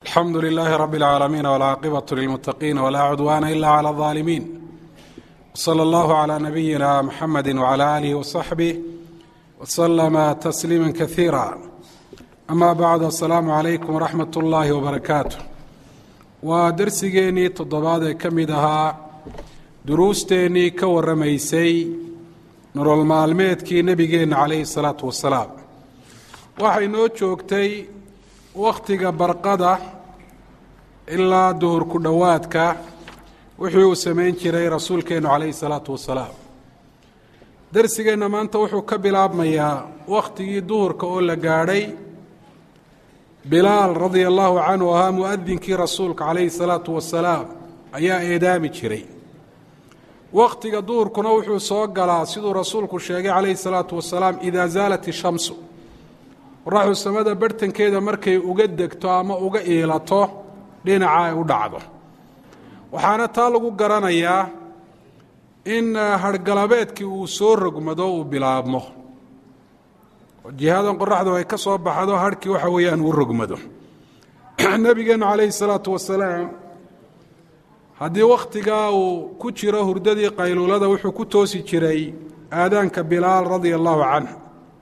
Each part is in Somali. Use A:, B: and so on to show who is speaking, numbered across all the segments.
A: الحمد لله رب العالمين والعاقبة للمتقين ولا عدوان إلا على الظالمين. صلى الله على نبينا محمد وعلى آله وصحبه وسلم تسليما كثيرا. أما بعد، السلام عليكم ورحمة الله وبركاته. ودرسيني تضباط كمدها دروستيني كورميسي نور المعلوماتكي نبينا عليه الصلاة والسلام. waxay noo joogtay wakhtiga barqada ilaa duhur ku dhowaadka wixii uu samayn jiray rasuulkeenu calayhi salaatu wasalaam. darsigeenna maanta wuxuu ka bilaabmayaa wakhtigii duhurka oo la gaadhay. bilaal radia allahu canhu ahaa mu'adinkii rasuulka calayhi salaatu wasalaam ayaa eedaami jiray. wakhtiga duhurkuna wuxuu soo galaa siduu rasuulku sheegay calayhi salaatu wasalaam idaa zaalat ishamsu, qoraxdu samada bartankeeda markay uga degto ama uga iilato dhinaca ay u dhacdo. waxaana taa lagu garanayaa in harhgalabeedkii uu soo rogmado uu bilaabmo, jihadan qoraxdu ay ka soo baxdo harhkii waxa weeyaan uu rogmado. nebigeennu calayhi salaatu wasalaam haddii wakhtigaa uu ku jiro hurdadii qayluulada wuxuu ku toosi jiray aadaanka bilaal radia allahu canhu,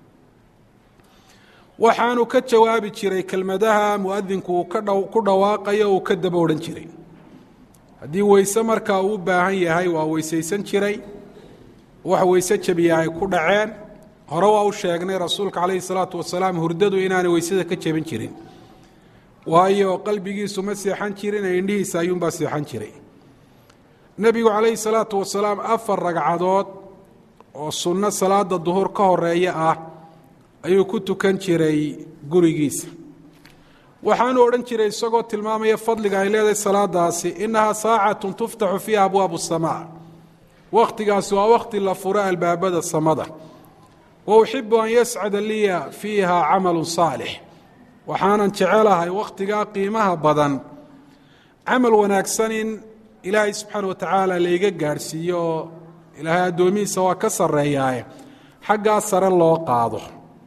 A: waxaanu ka jawaabi jiray kelmadaha mu'adinku uu ku dhawaaqayo uu ka daba odhan jiray. haddii weyse markaa uu u baahan yahay waa weysaysan jiray. wax weyse jebiya ay ku dhaceen, hore waa u sheegnay rasuulka calayhi salaatu wasalaam hurdadu inaanay weysada ka jebin jirin, waayo qalbigiisu ma seexan jirin ee indhihiisa ayuunbaa seexan jiray. nebigu calayhi salaatu wasalaam 4 ragcadood oo sunno salaada duhur ka horeeya ah ayuu ku tukan jiray gurigiisa. waxaanu odhan jiray isagoo tilmaamaya fadliga ay leedahay salaadaasi, innahaa saacatun tuftaxu fiiha abwaabu asamaa. wakhtigaasi waa wakhti la furo albaabada samada. wa uxibu an yascada liya fiiha camalu saalix. waxaanan jecelahay wakhtigaa qiimaha badan camal wanaagsan in ilaahay subxaana wa tacaala layga gaadhsiiyo oo ilaahay addoomihiisa waa ka sarreeyaaye xaggaa sare loo qaado.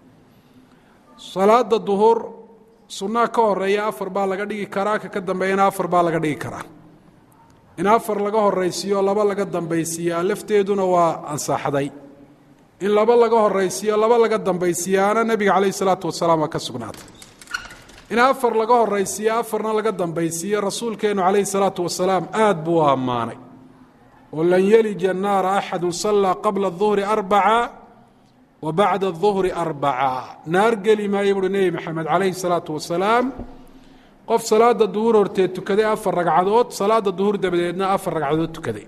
A: salaada duhur sunnaha ka horeeya 4 baa laga dhigi karaa, ka dambeeyana 4 baa laga dhigi karaa. in 4 laga horaysiiyo 2 laga dambaysiiyaa lafteeduna waa ansaxday. in 2 laga horaysiiyo 2 laga dambaysiiyaana nebiga calayhi salaatu wasalaam waa ka sugnaatay. in 4 laga horaysiiyo 4na laga dambaysiiyo rasuulkeennu calayhi salaatu wasalaam aad buu u ammaanay. oo lan yelija annaara axadun sallaa qabla aduhri 4 wbacda aduhri 4. naar geli maayo buuhi nebi maxamed calayhi salaatu wasalaam qof salaada duhur horteed tukaday 4 ragcadood, salaada duhur dabadeedna 4 ragcadood tukaday.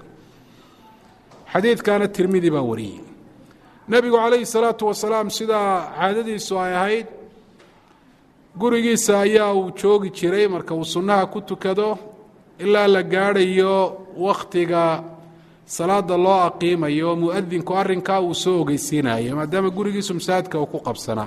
A: xadiidkaana tirmidi baa wariyey. nebigu calayhi salaatu wasalaam sidaa caadadiisu ay ahayd gurigiisa ayaa uu joogi jiray marka uu sunnaha ku tukado ilaa la gaadhayo wakhtiga salaada loo aqiimayo mu'adinku arrinkaa uu soo ogeysiinayo, maadaama gurigiisu masaajidka uu ku qabsanaa.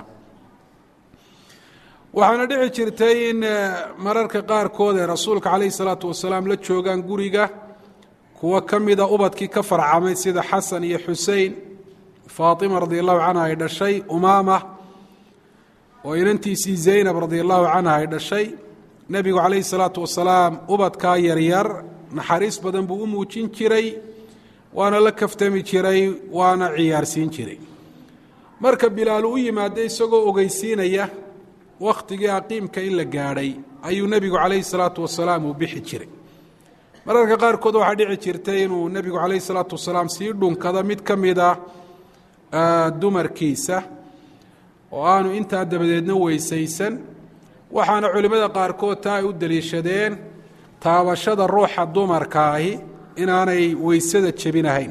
A: waxaana dhici jirtay in mararka qaarkood ee rasuulka calayhi salaatu wasalaam la joogaan guriga kuwo ka mida ubadkii ka farcamay sida xasan iyo xusein, faatima radia allahu canha ay dhashay, umaama oo inantiisii zaynab radia allahu canha ay dhashay. nebigu calayhi salaatu wasalaam ubadkaa yaryar naxariis badan buu u muujin jiray, waana la kaftami jiray, waana ciyaarsiin jiray. marka bilaalu u yimaada isagoo ogeysiinaya wakhtigii aqiimka in la gaadhay ayuu nebigu calayhi salaatu wasalaam uu bixi jiray. mararka qaarkood waxaa dhici jirtay inuu nebigu calayhi salaatu wasalaam sii dhunkado mid ka mida dumarkiisa oo aanu intaa dabadeedna weysaysan. waxaana culimmada qaarkood taa ay u deliishadeen taabashada ruuxa dumarkaahi inaanay weysada jebinahayn.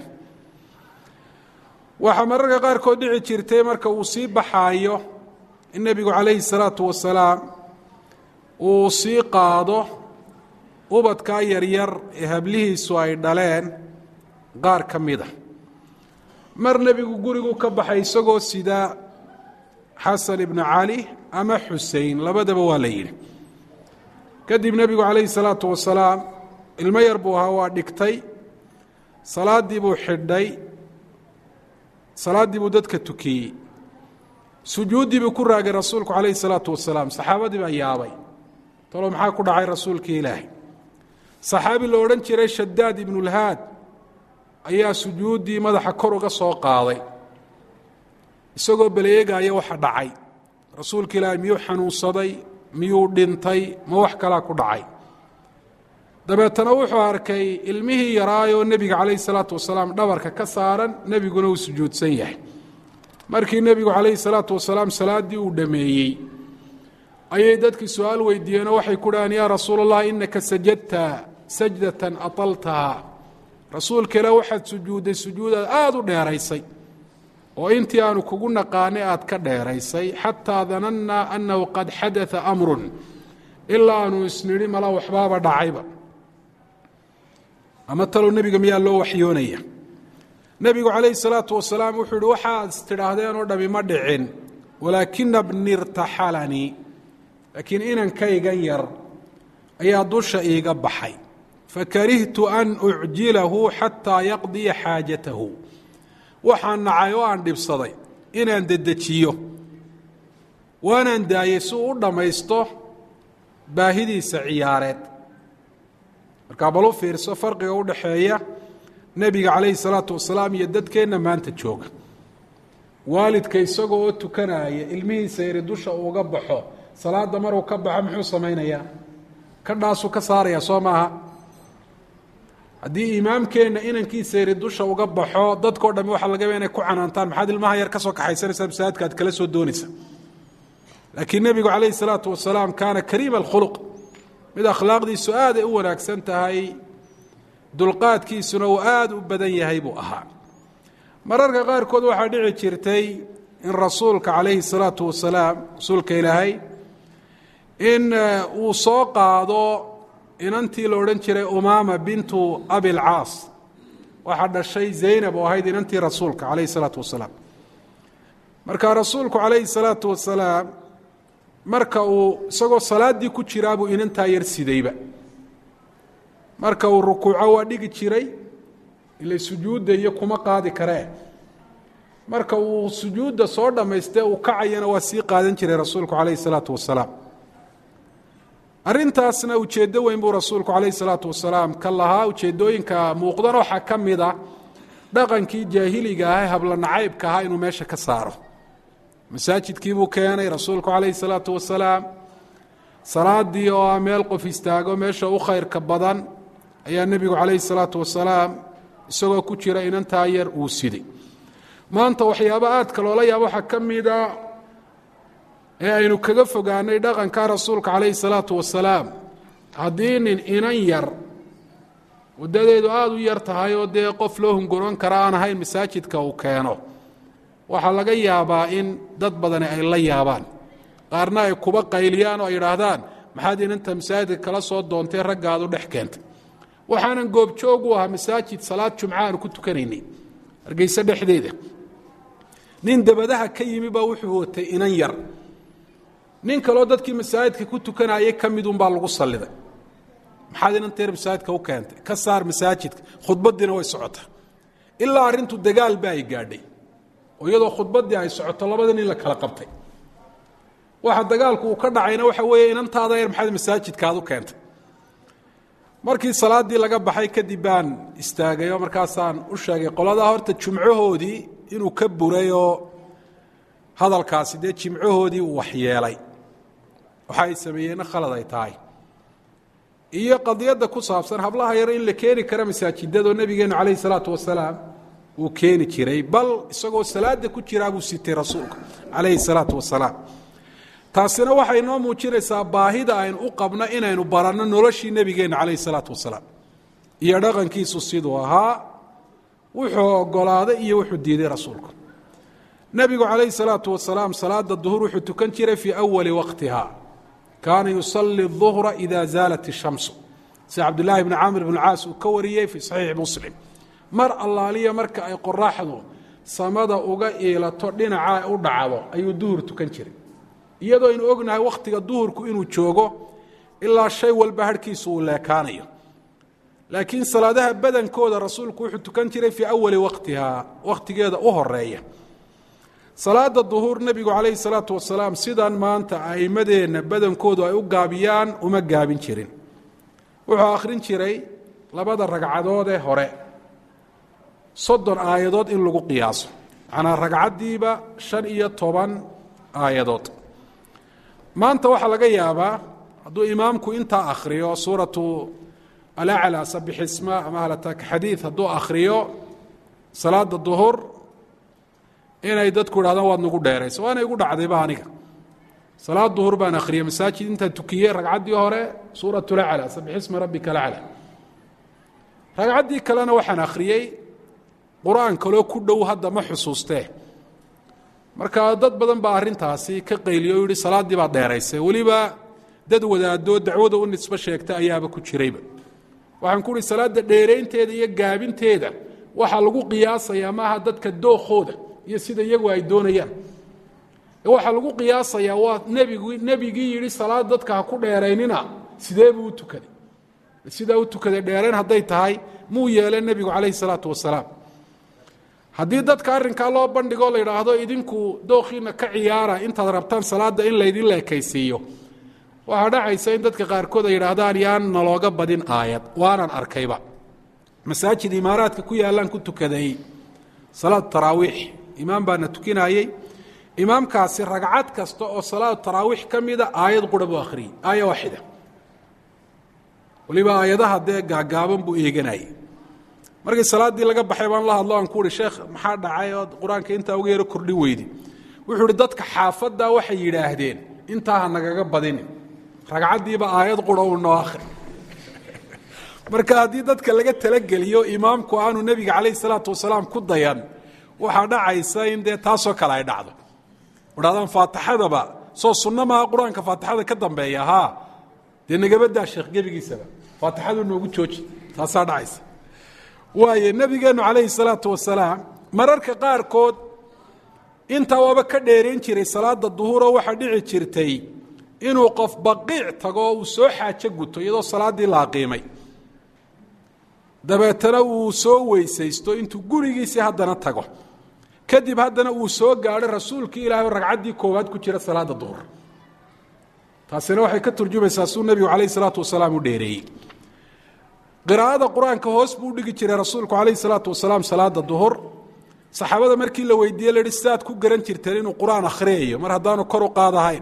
A: waxaa mararka qaarkood dhici jirtay marka uu sii baxaayo in nebigu calayhi salaatu wasalaam uu sii qaado ubadkaa yaryar ee hablihiisu ay dhaleen qaar ka mida. mar nebigu gurigu ka baxay isagoo sida xasan ibnu cali ama xusein, labadaba waa la yidhi. kadib nebigu calayhi salaatu wasalaam ilmo yar buu ahaa, waa dhigtay, salaaddii buu xidhay, salaaddii buu dadka tukiyey, sujuuddii buu ku raagay rasuulku calayhi salaatu wasalaam. saxaabadii baa yaabay, talo maxaa ku dhacay rasuulkii ilaahay saxaabi la odhan jiray shadaad ibnulhaad ayaa sujuuddii madaxa kor uga soo qaaday isagoo baleegaaya waxa dhacay rasuulka ilaahay miyuu xanuunsaday miyuu dhintay ma wax kalaa ku dhacay dabeetana wuxuu arkay ilmihii yaraayoo nebiga calayhi salaatu wasalaam dhabarka ka saaran nebiguna uu sujuudsan yahay markii nebigu calayhi salaatu wasalaam salaaddii uu dhammeeyey ayay dadkii su-aal weydiiyeenoo waxay ku dhahaan yaa rasuula allah innaka sajadta sajdatan ataltahaa rasuulka ilaah waxaad sujuudday sujuudaad aada u dheeraysay oo intii aanu kugu naqaanay aad ka dheeraysay xataa danannaa annahu qad xadaa amrun ilaa aanu isnidhi mala waxbaaba dhacayba ama talow nebiga miyaa loo waxyoonaya nebigu calayhi salaatu wasalaam wuxuu yihi waxaad istidhaahdeen oo dhami ma dhicin walaakina bni irtaxalanii laakiin inankaygan yar ayaa dusha iiga baxay fakarihtu an ucjilahu xataa yaqdiya xaajatahu waxaan nacay oo aan dhibsaday inaan dedejiyo waanaan daayey si uu u dhammaysto baahidiisa ciyaareed markaa bal u fiirso farqiga u dhaxeeya nebiga calayhi salaatu wasalaam iyo dadkeenna maanta jooga waalidka isagoo oo tukanaya ilmihiisa yari dusha uuga baxo salaadda maruu ka baxo muxuu samaynayaa ka dhaasuu ka saaraya soo maaha haddii imaamkeenna inankiisa yari dusha uga baxo dadkao dhami waxa laga yaaba inay ku canaantaan maxaad ilmaha yar ka soo kaxaysanaysaa masaajidka aad kala soo doonaysa laakiin nebigu calayhi salaatu wasalaam kaana kariima alkhuluq mid akhlaaqdiisu aad ay u wanaagsan tahay dulqaadkiisuna uu aada u badan yahay buu ahaa mararka qaarkood waxaa dhici jirtay in rasuulka calayhi salaatu wasalaam rasuulka ilaahay in uu soo qaado inantii la odhan jiray umaama bintu abilcaas waxaa dhashay zaynab oo ahayd inantii rasuulka calayhi salaatu wasalaam marka rasuulku calayhi salaatu wasalaam marka uu isagoo salaaddii ku jiraabuu inantaa yar sidayba marka uu rukuuco waa dhigi jiray ila sujuudda iyo kuma qaadi karee marka uu sujuudda soo dhammaystee uu kacayana waa sii qaadan jiray rasuulku calayhi salaatu wasalaam arrintaasna ujeeddo weyn buu rasuulku calayhi salaatu wasalaam ka lahaa ujeeddooyinka muuqdan waxaa ka mid a dhaqankii jaahiliga ah ee habla nacaybka ahaa inuu meesha ka saaro masaajidkii buu keenay rasuulku calayhi salaatu wasalaam salaaddii oo ah meel qof istaago meesha u khayrka badan ayaa nebigu calayhi salaatu wasalaam isagoo ku jira inantaa yar uu siday maanta waxyaaba aadka loola yaabo waxaa ka mida ee aynu kaga fogaanay dhaqanka rasuulka calayhi salaatu wasalaam haddii nin inan yar waddadeedu aada u yar tahay oo dee qof loo hunguroon kara aan ahayn masaajidka uu keeno waxaa laga yaabaa in dad badani ay la yaabaan qaarna ay kuba qayliyaan oo ay yidhaahdaan maxaad inanta masaajidka kala soo doontay raggaad u dhex keentay waxaanan goobjoog u ahaa masaajid salaad jumca aanu ku tukanaynay hargeysa dhexdeeda nin dabadaha ka yimi baa wuxuu watay inan yar nin kaloo dadkii masaajidka ku tukanayay ka midunbaa lagu salliday maxaad inanta yar masaajidka u keentay ka saar masaajidka khudbaddiina way socotaa ilaa arrintu dagaal ba ay gaadhay oo iyadoo khudbaddii ay socoto labada nin la kala qabtay waxa dagaalku uu ka dhacayna waxa weeye inantaada yar maxaad masaajidkaad u keentay markii salaaddii laga baxay kadib baan istaagay oo markaasaan u sheegay qoladaa horta jumcahoodii inuu ka buray oo hadalkaasi dee jimcahoodii uu waxyeelay waxa ay sameeyeenna khalad ay tahay iyo qadiyadda ku saabsan hablaha yar in la keeni kara masaajidadoo nebigeennu calayhi salaatu wasalaam uu keeni jiray bal isagoo salaada ku jiraa buu sitay rasuulka calayhi salaatu wasalaam taasina waxay noo muujinaysaa baahida aynu u qabno inaynu baranno noloshii nebigeenna calayhi salaatu wasalaam iyo dhaqankiisu siduu ahaa wuxuu ogolaaday iyo wuxuu diiday rasuulku nebigu calayhi salaatu wasalaam salaada duhur wuxuu tukan jiray fii awali waqtiha kaana yusalli الظuhra ida zaalat الshamsu sida cabdillaahi bni camr bn caas uu ka wariyey fii saxiixi muslim mar allaaliya marka ay qoraxdu samada uga iilato dhinaca u dhacdo ayuu duhur tukan jiray iyadoo aynu ognahay wakhtiga duhurku inuu joogo ilaa shay walba harhkiisu uu leekaanayo laakiin salaadaha badankooda rasuulku wuxuu tukan jiray fii awali waqtiha wakhtigeeda u horeeya salaada duhur nebigu calayhi salaatu wasalaam sidan maanta a'immadeenna badankoodu ay u gaabiyaan uma gaabin jirin. wuxuu akhrin jiray labada ragcadood ee hore 30 aayadood in lagu qiyaaso, macnaa ragcaddiiba 15 aayadood. maanta waxaa laga yaabaa hadduu imaamku intaa akhriyo suuratu alaclaa sabixisma ama ahlataaka xadiid hadduu akhriyo salaada duhur inay dadku idhahdaan waad nagu dheerayso. waana igu dhacdayba aniga salaad duhur baan akhriyey masaajid intaan tukiyey ragcaddii hore suuratu laclaa sabixisma rabbika laclaa, ragcaddii kalena waxaan akhriyey qur-aan kaloo ku dhow hadda ma xusuustee. marka dad badan baa arrintaasi ka qayliyo o yihi salaaddii baad dheeraysay, weliba dad wadaadoo dacwada u nisbo sheegta ayaaba ku jirayba. waxaan ku uhi salaadda dheeraynteeda iyo gaabinteeda waxaa lagu qiyaasayaa maaha dadka dookooda iyo sida iyagu ay doonayaan, waxaa lagu qiyaasayaa waa nebigii yidhi salaad dadka ha ku dheeraynina sidee buu u tukaday, sidaa u tukaday dheerayn hadday tahay muu yeele nebigu calayhi salaatu wasalaam. haddii dadka arrinkaa loo bandhigo la yidhaahdo idinku dookhiina ka ciyaara intaad rabtaan salaadda in laydin leekaysiiyo, waxaa dhacaysa in dadka qaarkood ay yidhaahdaan yaan nalooga badin aayad. waanan arkayba masaajid imaaraadka ku yaallaan ku tukaday salaad taraawiix, imaam baana tukinayey. imaamkaasi ragcad kasta oo salaad taraawiix ka mida aayad qura buu akhriyey, aaya waaxida, waliba aayadaha dee gaagaaban buu eeganayay. markii salaaddii laga baxay baan la hadlo aan ku uhi sheekh maxaa dhacay ood qur-aanka intaa uga yaro kordhi weydi? wuxuu ihi dadka xaafaddaa waxay yidhaahdeen intaa ha nagaga badinin, ragcaddiiba aayad qura uu noo akhri. marka haddii dadka laga talageliyo imaamku aanu nebiga calayhi salaatu wasalaam ku dayan, waxaa dhacaysa in dee taasoo kale ay dhacdo. idhahdaan faatixadaba soo sunno maaha qur-aanka faatixada ka dambeeya, haa dee nagabadaa sheekh gebigiisaba faatixadu noogu jooji, taasaa dhacaysa. waaye nebigeennu calayhi salaatu wasalaam mararka qaarkood intaa waaba ka dheerayn jiray salaada duhuroo waxaa dhici jirtay inuu qof baqiic tago oo uu soo xaajo guto iyadoo salaaddii la aqiimay, dabeetana uu soo weysaysto intuu gurigiisii haddana tago, kadib haddana uu soo gaadho rasuulkii ilaahay oo ragcaddii koowaad ku jira salaada duhur. taasina waxay ka turjumaysaa suu nebigu calayhi salaatu wasalaam u dheereeyey. qiraa'ada qur-aanka hoos buu dhigi jiray rasuulku calayhi salaatu wasalaam salaada duhur. saxaabada markii la weydiiyey la yihi sidaad ku garan jirteen inuu qur-aan akhriyayo mar haddaanu kor u qaadahayn?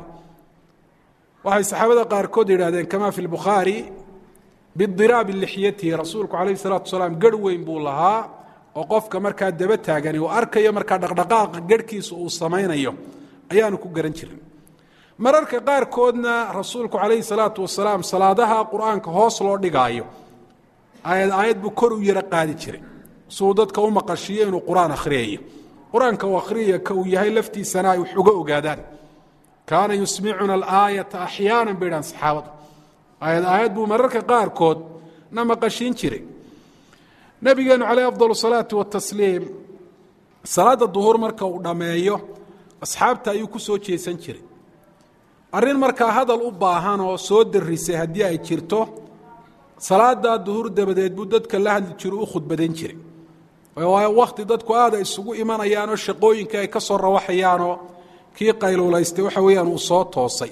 A: waxay saxaabada qaarkood yidhahdeen kamaa fi lbukhaari bidiraabi lixyatihi, rasuulku calayhi salaatu wasalaam garh weyn buu lahaa oo qofka markaa daba taagani uu arkayo markaa dhaqdhaqaaqa garhkiisa uu samaynayo ayaanu ku garan jirin. mararka qaarkoodna rasuulku calayhi salaatu wasalaam salaadaha qur-aanka hoos loo dhigaayo aayad buu kor u yaro qaadi jiray suu dadka u maqashiiyo inuu qur-aan akhriyayo. qur-aanka uu akhriyaya ka uu yahay laftiisana ay wax uga ogaadaan. kaana yusmicuna alaayata axyaanan bay idhahan saxaabadu, aayad buu mararka qaarkood na maqashiin jiray. nebigeennu calayh afdal salaatu watasliim salaada duhur marka uu dhammeeyo asxaabta ayuu ku soo jeesan jiray. arrin markaa hadal u baahan oo soo darisay haddii ay jirto, salaadaa duhur dabadeed buu dadka la hadli jiru u khudbadayn jiray. waayo wakhti dadku aada isugu imanayaanoo shaqooyinkii ay ka soo rawaxayaanoo kii qayluulaystay waxa weeyaan uu soo toosay.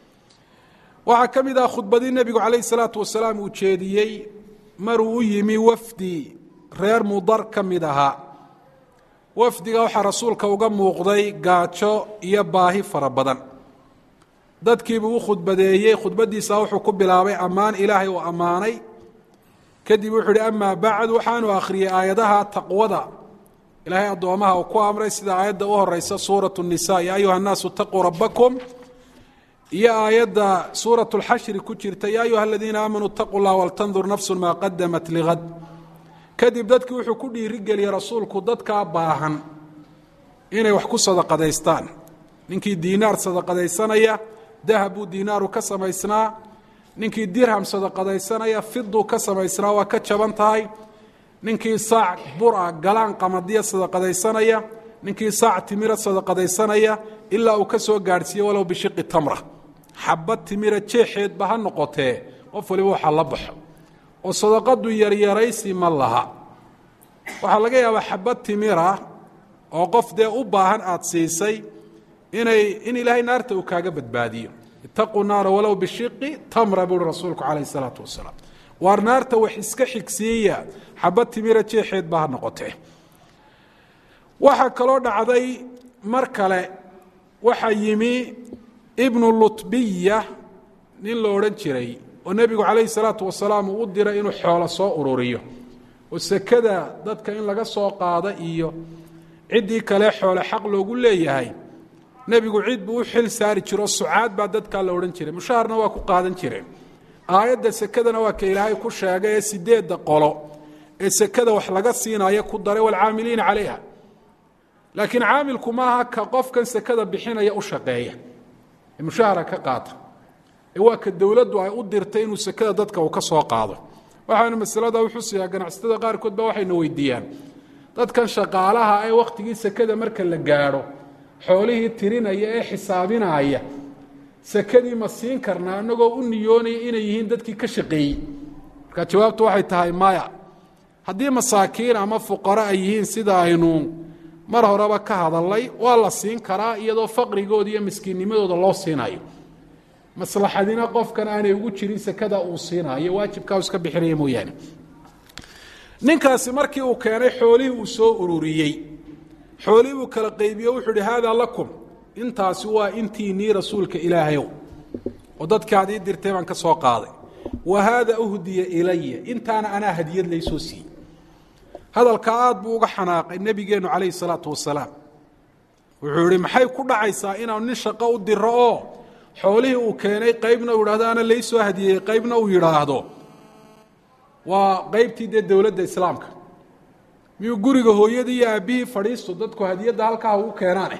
A: waxaa ka mid ah khudbadii nebigu calayhi salaatu wasalaam uu jeediyey maruu u yimi wafdi reer mudar ka mid ahaa. wafdiga waxaa rasuulka uga muuqday gaajo iyo baahi fara badan. dadkiibuu u khudbadeeyey, khudbaddiisa wuxuu ku bilaabay ammaan ilaahay uu ammaanay. kadib wuxuu uhi amaa bacd, waxaanu akhriyey aayadaha taqwada ilaahay addoomaha uu ku amray sida aayadda u horeysa suuratu nisa ya ayuha nnaasu itaquu rabbakum, iyo aayadda suuratu lxashri ku jirta ya ayuha aladiina aamanuu itaquu llah waltandur nafsun maa qadamat ligad. kadib dadkii wuxuu ku dhiirigeliyey rasuulku dadkaa baahan inay wax ku sadaqadaystaan. ninkii diinaar sadaqadaysanaya dahab buu diinaaru ka samaysnaa, ninkii dirham sadaqadaysanaya fiduu ka samaysnaa waa ka jaban tahay, ninkii saac bura galaan qamadiya sadaqadaysanaya, ninkii saac timira sadaqadaysanaya ilaa uu ka soo gaadhsiiye walow bishiqi tamra, xabad timira jeexeedba ha noqotee qof waliba waxaa la baxo. oo sadaqadu yaryaraysi ma laha. waxaa laga yaabaa xabad timira oo qof dee u baahan aad siisay in ilaahay naarta uu kaaga badbaadiyo. ittaquu naara walow bishiqi tamra buuri rasuulku calayhi salaatu wasalaam. waar naarta wax iska xigsiiya xabad timira jeexeed baa ha noqotee. waxaa kaloo dhacday mar kale, waxaa yimi ibnu lutbiya nin la odhan jiray oo nebigu calayhi salaatu wasalaam uu u diray inuu xoolo soo ururiyo oo sekada dadka in laga soo qaado iyo ciddii kale xoole xaq loogu leeyahay. nebigu cid buu u xil saari jiro sucaad baa dadkaa la odhan jiray, mushaharna waa ku qaadan jireen. aayadda sekadana waa ka ilaahay ku sheegay ee 8 qolo ee sekada wax laga siinayo ku daray walcaamiliina calayha. laakiin caamilku maaha ka qofkan sekada bixinaya u shaqeeya ee mushahara ka qaata, ee waa ka dowladdu ay u dirtay inuu sekada dadka uu ka soo qaado. waxaana masalada u xusiyaa ganacsatada qaarkood baa waxayna weydiiyaan dadkan shaqaalaha ee wakhtigii sekada marka la gaadho xoolihii tirinaya ee xisaabinaya, sekadii ma siin karnaa annagoo u niyoonaya inay yihiin dadkii ka shaqeeyey? marka jawaabtu waxay tahay maya. haddii masaakiin ama fuqaro ay yihiin sida aynu mar horeba ka hadalnay, waa la siin karaa iyadoo faqrigooda iyo miskiinnimadooda loo siinayo, maslaxadina qofkan aanay ugu jirin sekada uu siinayo, waajibkaa iska bixinaya mooyaane. ninkaasi markii uu keenay xoolihii uu soo ururiyey, xoolihii buu kala qaybiye, wuxuu ihi haadaa lakum, intaasi waa intiinii rasuulka ilaahayow oo dadkaad ii dirtay baan ka soo qaaday, wa haada uhdiya ilaya, intaana anaa hadiyad laysoo siiyey. hadalkaa aad buu uga xanaaqay nebigeennu calayhi salaatu wasalaam. wuxuu ihi maxay ku dhacaysaa inaanu nin shaqo u diro oo xoolihii uu keenay qaybna uu yidhahdo ana laysoo hadiyeyey, qaybna uu yidhaahdo waa qaybtii dee dowladda islaamka. miyuu guriga hooyadii iyo aabbihii fadhiisto dadku hadiyadda halkaa ugu keenaane?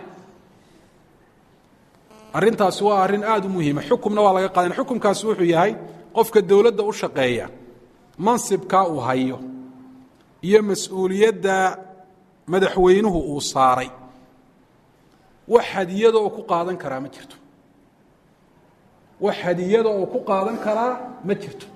A: arrintaasi waa arrin aada u muhiima, xukumna waa laga qaadan. xukumkaasi wuxuu yahay qofka dowladda u shaqeeya mansibkaa uu hayo iyo mas-uuliyadda madaxweynuhu uu saaray, wax hadiyada oo ku qaadan karaa ma jirto. wax hadiyada oo ku qaadan karaa ma jirto.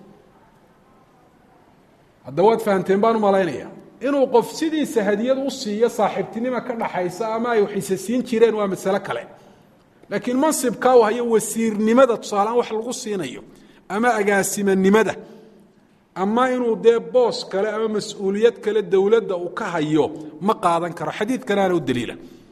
A: hadda waad fahamteen baan u malaynayaa. inuu qof sidiisa hadiyad u siiyo saaxiibtinima ka dhaxaysa ama ay waxayse siin jireen waa masale kale, laakiin mansibkaa uu hayo wasiirnimada tusaaleaan wax lagu siinayo ama agaasimanimada, ama inuu dee boos kale ama mas-uuliyad kale dowladda uu ka hayo ma qaadan karo. xadiidkanaana u daliila.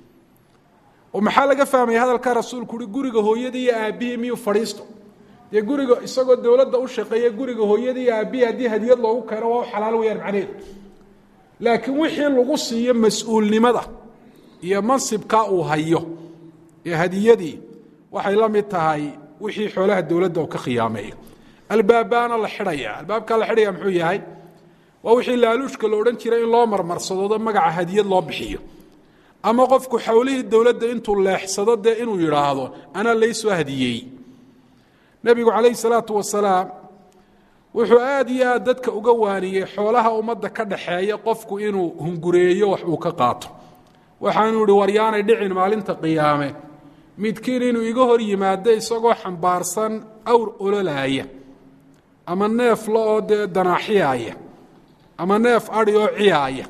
A: oo maxaa laga fahmaya hadalkaa rasuulku uhi guriga hooyadii iyo aabbihii miyuu fadhiisto? dee guriga isagoo dowladda u shaqeeya guriga hooyadii iyo aabbihii haddii hadiyad loogu keeno waa u xalaal weyaan macnaheedu. laakiin wixii lagu siiyo mas-uulnimada iyo mansibkaa uu hayo ee hadiyadii waxay la mid tahay wixii xoolaha dowladda uu ka khiyaameeyo. albaabaana la xidhaya. albaabkaa la xidhaya muxuu yahay? waa wixii laaluushka la odhan jiray in loo marmarsadoodo magaca hadiyad loo bixiyo, ama qofku xowlihii dowladda intuu leexsado dee inuu yidhaahdo anaa laysoo hadiyey. nebigu calayhi salaatu wasalaam wuxuu aada iyo aad dadka uga waaniyey xoolaha ummadda ka dhaxeeya qofku inuu hungureeyo wax uu ka qaato. waxaanuu ihi waryaanay dhicin maalinta qiyaame midkiin inuu iga hor yimaado isagoo xambaarsan awr ololaaya, ama neef la oo dee danaaxiyaaya, ama neef adhi oo ciyaaya,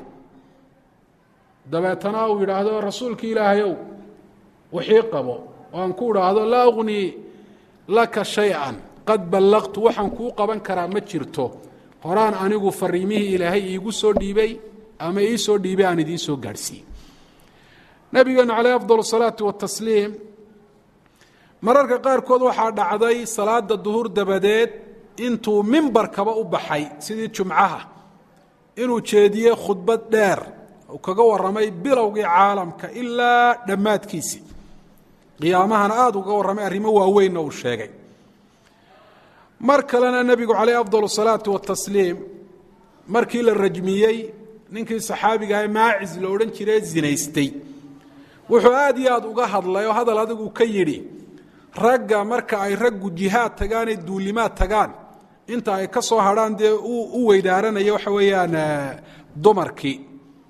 A: dabeetana uu yidhaahdo rasuulki ilaahayow wixii qabo, oo aan ku idhaahdo laa ugnii laka shay-an qad ballaqtu, waxaan kuu qaban karaa ma jirto, horaan anigu fariimihii ilaahay iigu soo dhiibay ama ii soo dhiibay aan idiin soo gaadhsiiyey. nabigeenu calayh afdal salaatu watasliim mararka qaarkood waxaa dhacday salaada duhur dabadeed intuu mimbarkaba u baxay sidii jumcaha inuu jeediyey khudbad dheer uu kaga warramay bilowgii caalamka ilaa dhammaadkiisii, qiyaamahana aada uga warramay, arrimo waaweynna uu sheegay. mar kalena nebigu calayh afdal salaatu watasliim markii la rajmiyey ninkii saxaabiga ahay maacis la odhan jiray zinaystay, wuxuu aada iyo aada uga hadlay oo hadal adigu ka yidhi ragga marka ay raggu jihaad tagaan ee duulimaad tagaan inta ay ka soo hadhaan dee u weydaaranaya waxa weeyaan dumarkii.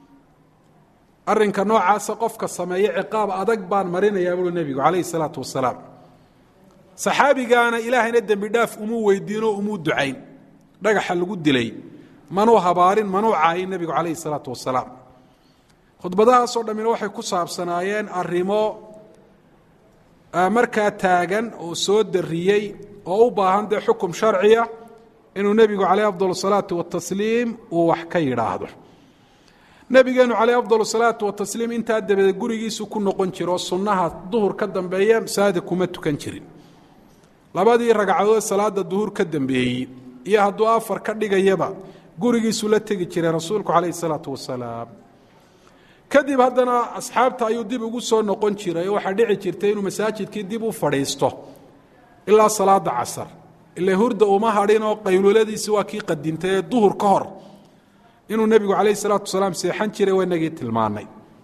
A: arrinka noocaasa qofka sameeye ciqaab adag baan marinayaa buui nebigu calayhi salaatu wasalaam. saxaabigaana ilaahayna dembi dhaaf umuu weydiinoo umuu ducayn, dhagaxa lagu dilay manuu habaarin manuu caayin nebigu calayhi salaatu wasalaam. khudbadahaasoo dhammina waxay ku saabsanaayeen arrimo markaa taagan oo soo dariyey oo u baahan dee xukum sharciya inuu nebigu calayh afdal salaatu watasliim uu wax ka yidhaahdo. nebigeenu calayh afdal salaatu watasliim intaa dabadeed gurigiisu ku noqon jira oo sunnaha duhur ka dambeeya masaajida kuma tukan jirin. labadii ragcadood salaada duhur ka dambeeyey iyo hadduu 4 ka dhigayaba gurigiisu la tegi jiray rasuulku calayhi salaatu wasalaam. kadib haddana asxaabta ayuu dib ugu soo noqon jiray oo waxaa dhici jirtay inuu masaajidkii dib u fadhiisto ilaa salaada casar. ilaa hurda uma hadhin oo qayluladiisi waa kii qadintay ee duhur ka hor inuu nebigu calayhi salaatu wasalaam seexan jiray waa inagii tilmaanay.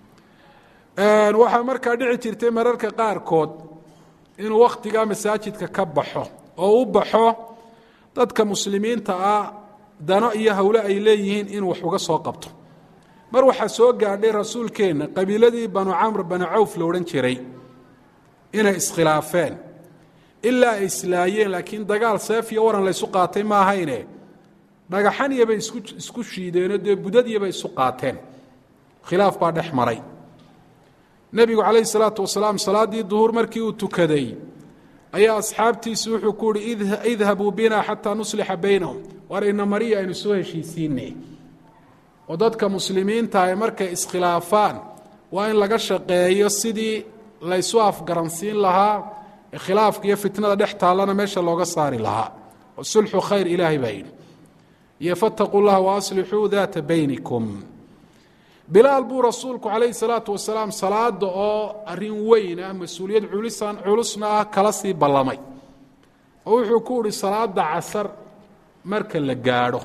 A: waxaa markaa dhici jirtay mararka qaarkood inuu wakhtigaa masaajidka ka baxo oo u baxo dadka muslimiinta ah dano iyo hawle ay leeyihiin inuu wax uga soo qabto. mar waxaa soo gaadhay rasuulkeenna qabiiladii banu camr banu cawf la odhan jiray inay iskhilaafeen ilaa ay islaayeen, laakiin dagaal seef iyo waran laysu qaatay ma ahayne dhagaxan iyobay isku shiideenoo dee budadiyobay isu qaateen. khilaaf baa dhex maray. nebigu calayhi salaatu wasalaam salaaddii duhur markii uu tukaday ayaa asxaabtiisi wuxuu ku uhi idhabuu bina xataa nuslixa baynahum, war ina mariya aynu soo heshiisiinay. oo dadka muslimiinta ay markay iskhilaafaan waa in laga shaqeeyo sidii laysu afgaransiin lahaa ee khilaafka iyo fitnada dhex taallana meesha looga saari lahaa. oo sulxu khayr ilaahay baa yidhi iyo fattaquu llaha waaslixuu daata baynikum. bilaal buu rasuulku calayhi salaatu wasalaam salaada oo arrin weyn ah mas-uuliyad culusna ah kala sii ballamay oo wuxuu ku uhi salaada casar marka la gaadho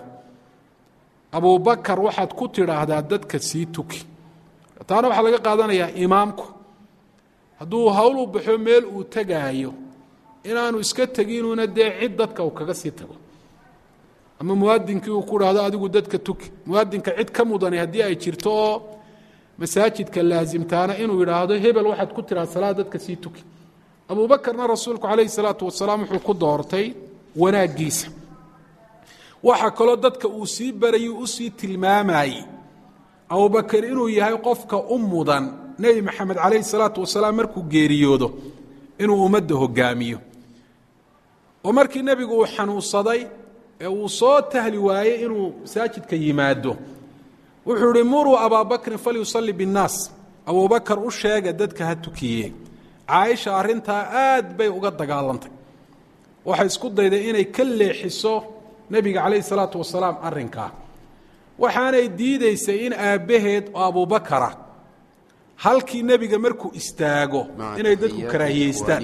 A: abubakar waxaad ku tidhaahdaa dadka sii tuki. taana waxaa laga qaadanayaa imaamku hadduu hawl u baxo meel uu tegaayo inaanu iska teginuuna dee cid dadka uu kaga sii tago, ama muwaadinkii uu ku dhahdo adigu dadka tuki. muwaadinka cid ka mudani haddii ay jirto oo masaajidka laasimtaana inuu yidhaahdo hebel waxaad ku tidhahda salaad dadka sii tuki. abubakarna rasuulku calayhi salaatu wasalaam wuxuu ku doortay wanaaggiisa. waxaa kaloo dadka uu sii barayay u sii tilmaamayey abubakar inuu yahay qofka u mudan nebi maxamed calayhi salaatu wasalaam markuu geeriyoodo inuu ummadda hogaamiyo. oo markii nebigu uu xanuunsaday ee uu soo tahli waayey inuu masaajidka yimaado wuxuu ihi muruu abaa bakrin falyusalli biاnnaas, abubakar u sheega dadka ha tukiye. caaisha arrintaa aad bay uga dagaalantay, waxay isku dayday inay ka leexiso nebiga calayhi salaatu wasalaam arrinkaa. waxaanay diidaysay in aabbaheed oo abubakara halkii nebiga markuu istaago inay dadku karaahiyeystaan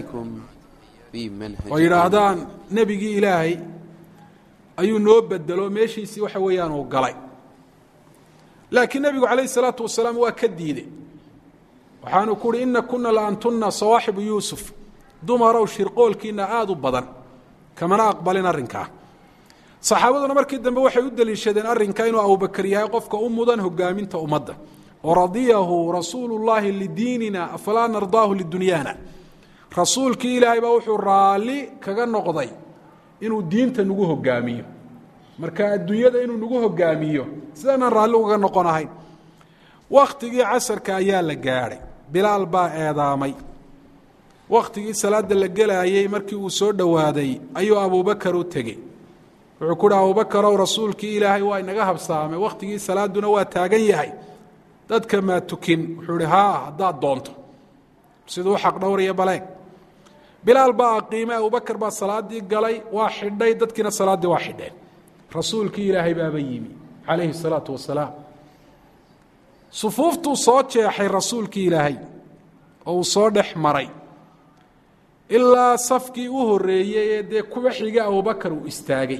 A: oo yidhaahdaan nebigii ilaahay ayuu noo bedelo meeshiisii waxa weeyaan uu galay. laakiin nebigu calayhi salaatu wasalaam waa ka diiday. waxaanu ku uhi ina kuna la antunna sawaaxibu yuusuf, dumarow shirqoolkiina aada u badan, kamana aqbalin arrinkaa. saxaabaduna markii dambe waxay u deliishadeen arrinka inuu abubakar yahay qofka u mudan hogaaminta ummadda. waradiyahu rasuulu llaahi lidiinina afalaa nardaahu lidunyaana. rasuulkii ilaahay baa wuxuu raalli kaga noqday inuu diinta nagu hogaamiyo, marka adduunyada inuu nagu hogaamiyo sidaanaan raalli uga noqon ahayn. wakhtigii casarka ayaa la gaadhay, bilaal baa eedaamay. wakhtigii salaada la gelaayey markii uu soo dhowaaday ayuu abubakar u tegey. wuxuu ku uhi abubakarow rasuulkii ilaahay waa inaga habsaamay, wakhtigii salaaduna waa taagan yahay, dadka maa tukin. wuxuu ihi haa haddaad doonto, siduu xaq dhowraya baleeg. bilaal baa aqiimay, abubakar baa salaaddii galay, waa xidhay, dadkiina salaaddii waa xidheen. rasuulkii ilaahay baaba yimi calayhi salaatu wasalaam. sufuuftuu soo jeexay rasuulkii ilaahay oo uu soo dhex maray ilaa safkii u horreeyey ee dee kuwa xiga abubakar uu istaagay.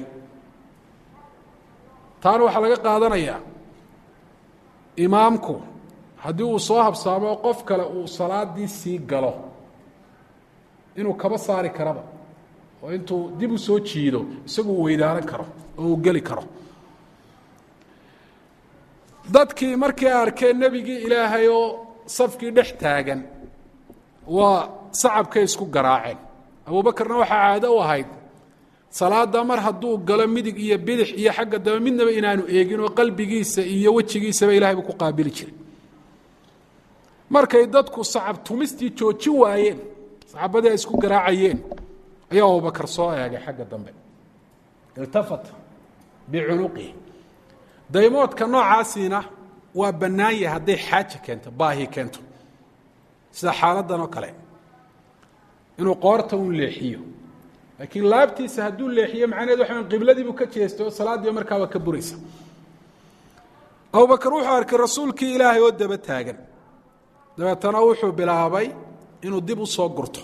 A: taana waxaa laga qaadanayaa imaamku haddii uu soo habsaamo oo qof kale uu salaaddii sii galo inuu kaba saari karaba, oo intuu dib u soo jiido isagu uu weydaaran karo oo uu geli karo. dadkii markii ay arkeen nebigii ilaahay oo safkii dhex taagan waa sacabkay isku garaaceen. abubakarna waxaa caado u ahayd salaada mar hadduu galo midig iyo bidix iyo xagga dambe midnaba inaanu eegin oo qalbigiisa iyo wejigiisaba ilahay buu ku qaabili jiray. markay dadku sacab tumistii jooji waayeen saxaabadii ay isku garaacayeen ayaa abubakar soo eegay xagga dambe iltafat bicunuqihi daymoodka noocaasiina waa bannaan yahay hadday xaaja keento baahi keento sida xaaladan oo kale inuu qoorta u leexiyo laakiin laabtiisa hadduu leexiyo macnaheedu waxa weyn qibladii buu ka jeestay oo salaadii markaaba ka buraysa abubakar wuxuu arkay rasuulkii ilaahay oo daba taagan dabeetana wuxuu bilaabay inuu dib u soo gurto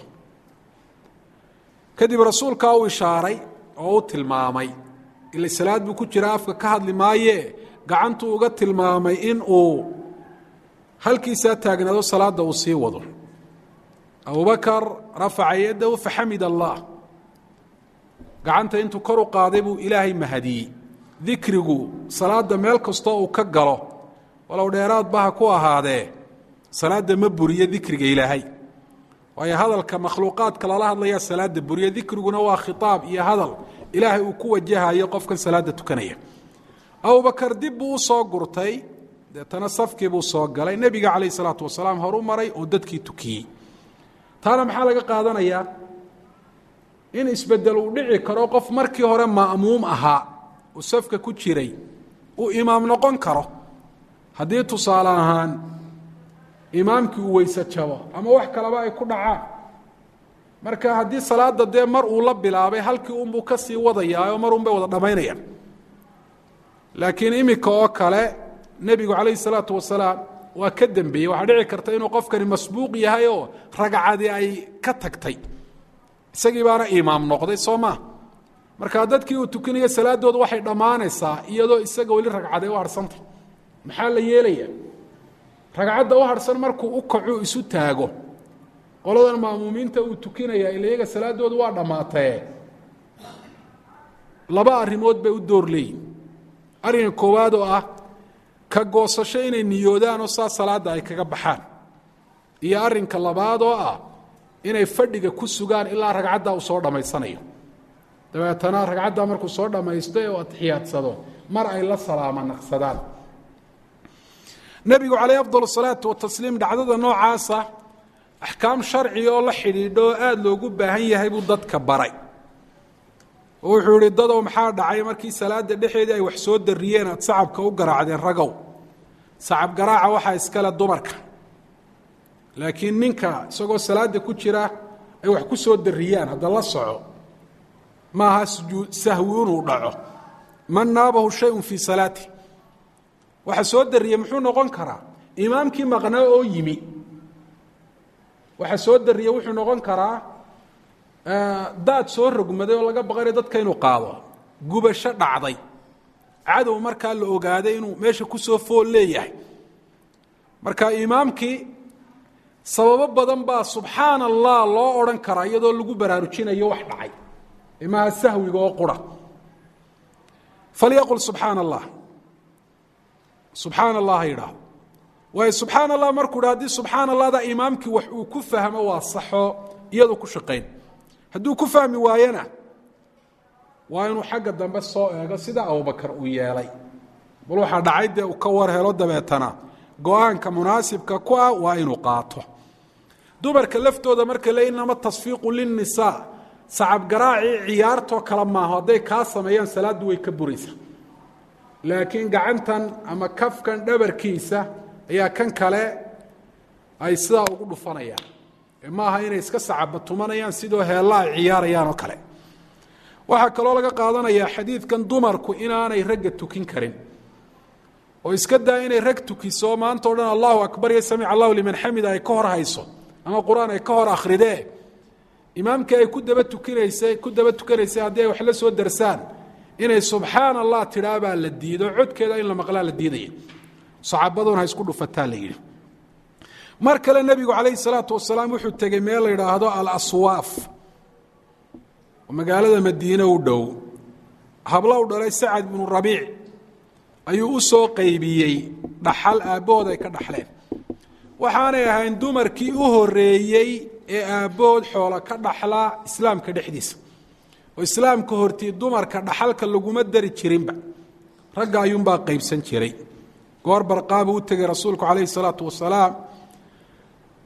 A: kadib rasuulkaa u ishaaray oo u tilmaamay ila salaad buu ku jira afka ka hadli maaye gacantuu uga tilmaamay in uu halkiisaa taagnaado salaada uu sii wado abubakar rafaca yadahu faxamid allah gacanta intuu kor u qaaday buu ilaahay mahadiyey dikrigu salaada meel kastoo uu ka galo walow dheeraadba ha ku ahaadee salaada ma buriyo dikriga ilaahay waayo hadalka makhluuqaadka lala hadlaya salaada buriya dikriguna waa khitaab iyo hadal ilaahay uu ku wajahayo qofkan salaada tukanaya abubakar dib buu u soo gurtay deetana safkii buu soo galay nebiga calayh salaatu wasalaam horu maray oo dadkii tukiyey taana maxaa laga qaadanayaa in isbedel uu dhici karo qof markii hore ma'muum ahaa uu safka ku jiray uu imaam noqon karo haddii tusaale ahaan imaamkii uu weyse jabo ama wax kaleba ay ku dhacaan marka haddii salaada dee mar uu la bilaabay halkii unbuu ka sii wadayaa oo mar un bay wada dhammaynayaan laakiin iminka oo kale nebigu calayhi salaatu wasalaam waa ka dembeeyey waxaa dhici karta inuu qofkani masbuuq yahay oo ragcadii ay ka tagtay isagii baana imaam noqday soo maa markaa dadkii uu tukanaya salaaddooda waxay dhammaanaysaa iyadoo isaga weli ragcaday u harhsantay maxaa la yeelaya ragcadda u harhsan markuu u kacu isu taago qoladan ma'muumiinta uu tukinaya ila iyaga salaaddoodu waa dhammaatee laba arrimood bay u door leeyihin arrinka koowaad oo ah ka goosasho inay niyoodaan oo saa salaadda ay kaga baxaan iyo arrinka labaad oo ah inay fadhiga ku sugaan ilaa ragcaddaa uu soo dhammaysanayo dabeetana ragcaddaa markuu soo dhammaysto ee uu atixiyaadsado mar ay la salaama naqsadaan nebigu calayh afdal asalaatu watasliim dhacdada noocaasa axkaam sharciga oo la xidhiidho oo aada loogu baahan yahay buu dadka baray oo wuxuu yihi dadow maxaa dhacay markii salaada dhexeedii ay wax soo dariyeen aad sacabka u garaacdeen ragow sacab garaaca waxaa iskale dumarka laakiin ninka isagoo salaada ku jira ay wax ku soo dariyaan hadda la soco maaha sahwi inuu dhaco man naabahu shayun fii salaati waxa soo dariyey muxuu noqon karaa imaamkii maqnaa oo yimi waxa soo dariyey wuxuu noqon karaa daad soo rogmaday oo laga baqanay dadka inuu qaado gubasho dhacday cadow markaa la ogaaday inuu meesha ku soo fool leeyahay marka imaamkii sababo badan baa subxaana allah loo odhan karaa iyadoo lagu baraarujinayo wax dhacay imaha sahwiga oo qura falyaqul subxaana allah subxaana allah ha yidhaahdo waayo subxaana allah markuu dha haddii subxaana allahda imaamkii wax uu ku fahmo waa saxoo iyadu ku shaqayn hadduu ku fahmi waayana waa inuu xagga dambe soo eego sida abubakar uu yeelay bal waxaa dhacay dee uu ka war helo dabeetana go-aanka munaasibka ku ah waa inuu qaato dumarka laftooda marka le inama tasfiiqu linnisaa sacab garaacii ciyaartoo kale maaho hadday kaa sameeyaan salaaddu way ka buraysaa laakiin gacantan ama kafkan dhabarkiisa ayaa kan kale ay sidaa ugu dhufanayaan maaha inay iska sacaba tumanayaan sidoo heella ay ciyaarayaan oo kale waxaa kaloo laga qaadanayaa xadiidkan dumarku inaanay ragga tukin karin oo iska daa inay rag tukiso maanta o dhan allahu akbar iyo samic allahu liman xamida ay ka hor hayso ama qur-aan ay ka hor akridee imaamkii ay ku daba tukanaysay haddii ay wax la soo darsaan inay subxaana allah tidhaa baa la diido codkeeda in la maqlaa la diidaya saxaabaduna ha isku dhufataa la yidhi mar kale nebigu calayhi salaatu wasalaam wuxuu tegey meel la yidhaahdo alaswaaf oo magaalada madiine u dhow hablo u dhalay sacad binu rabiic ayuu u soo qaybiyey dhaxal aabbahood ay ka dhaxleen waxaanay ahayn dumarkii u horeeyey ee aabbahood xoola ka dhaxlaa islaamka dhexdiisa oo islaamka hortii dumarka dhaxalka laguma dari jirinba ragga ayuunbaa qaybsan jiray goor barqaabuu u tegey rasuulku calayhi salaatu wasalaam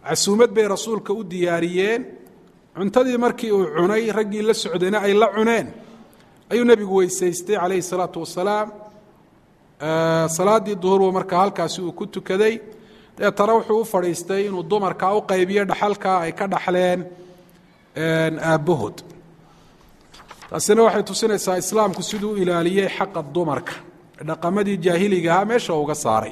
A: casuumad bay rasuulka u diyaariyeen cuntadii markii uu cunay raggii la socdayna ay la cuneen ayuu nebigu weysaystay calayhi salaatu wasalaam salaaddii duhurba markaa halkaasi uu ku tukaday deetana wuxuu u fadhiistay inuu dumarkaa u qaybiyo dhaxalkaa ay ka dhaxleen aabbahood taasina waxay tusinaysaa islaamku siduu u ilaaliyey xaqa dumarka dhaqamadii jaahiliga ahaa meesha uga saaray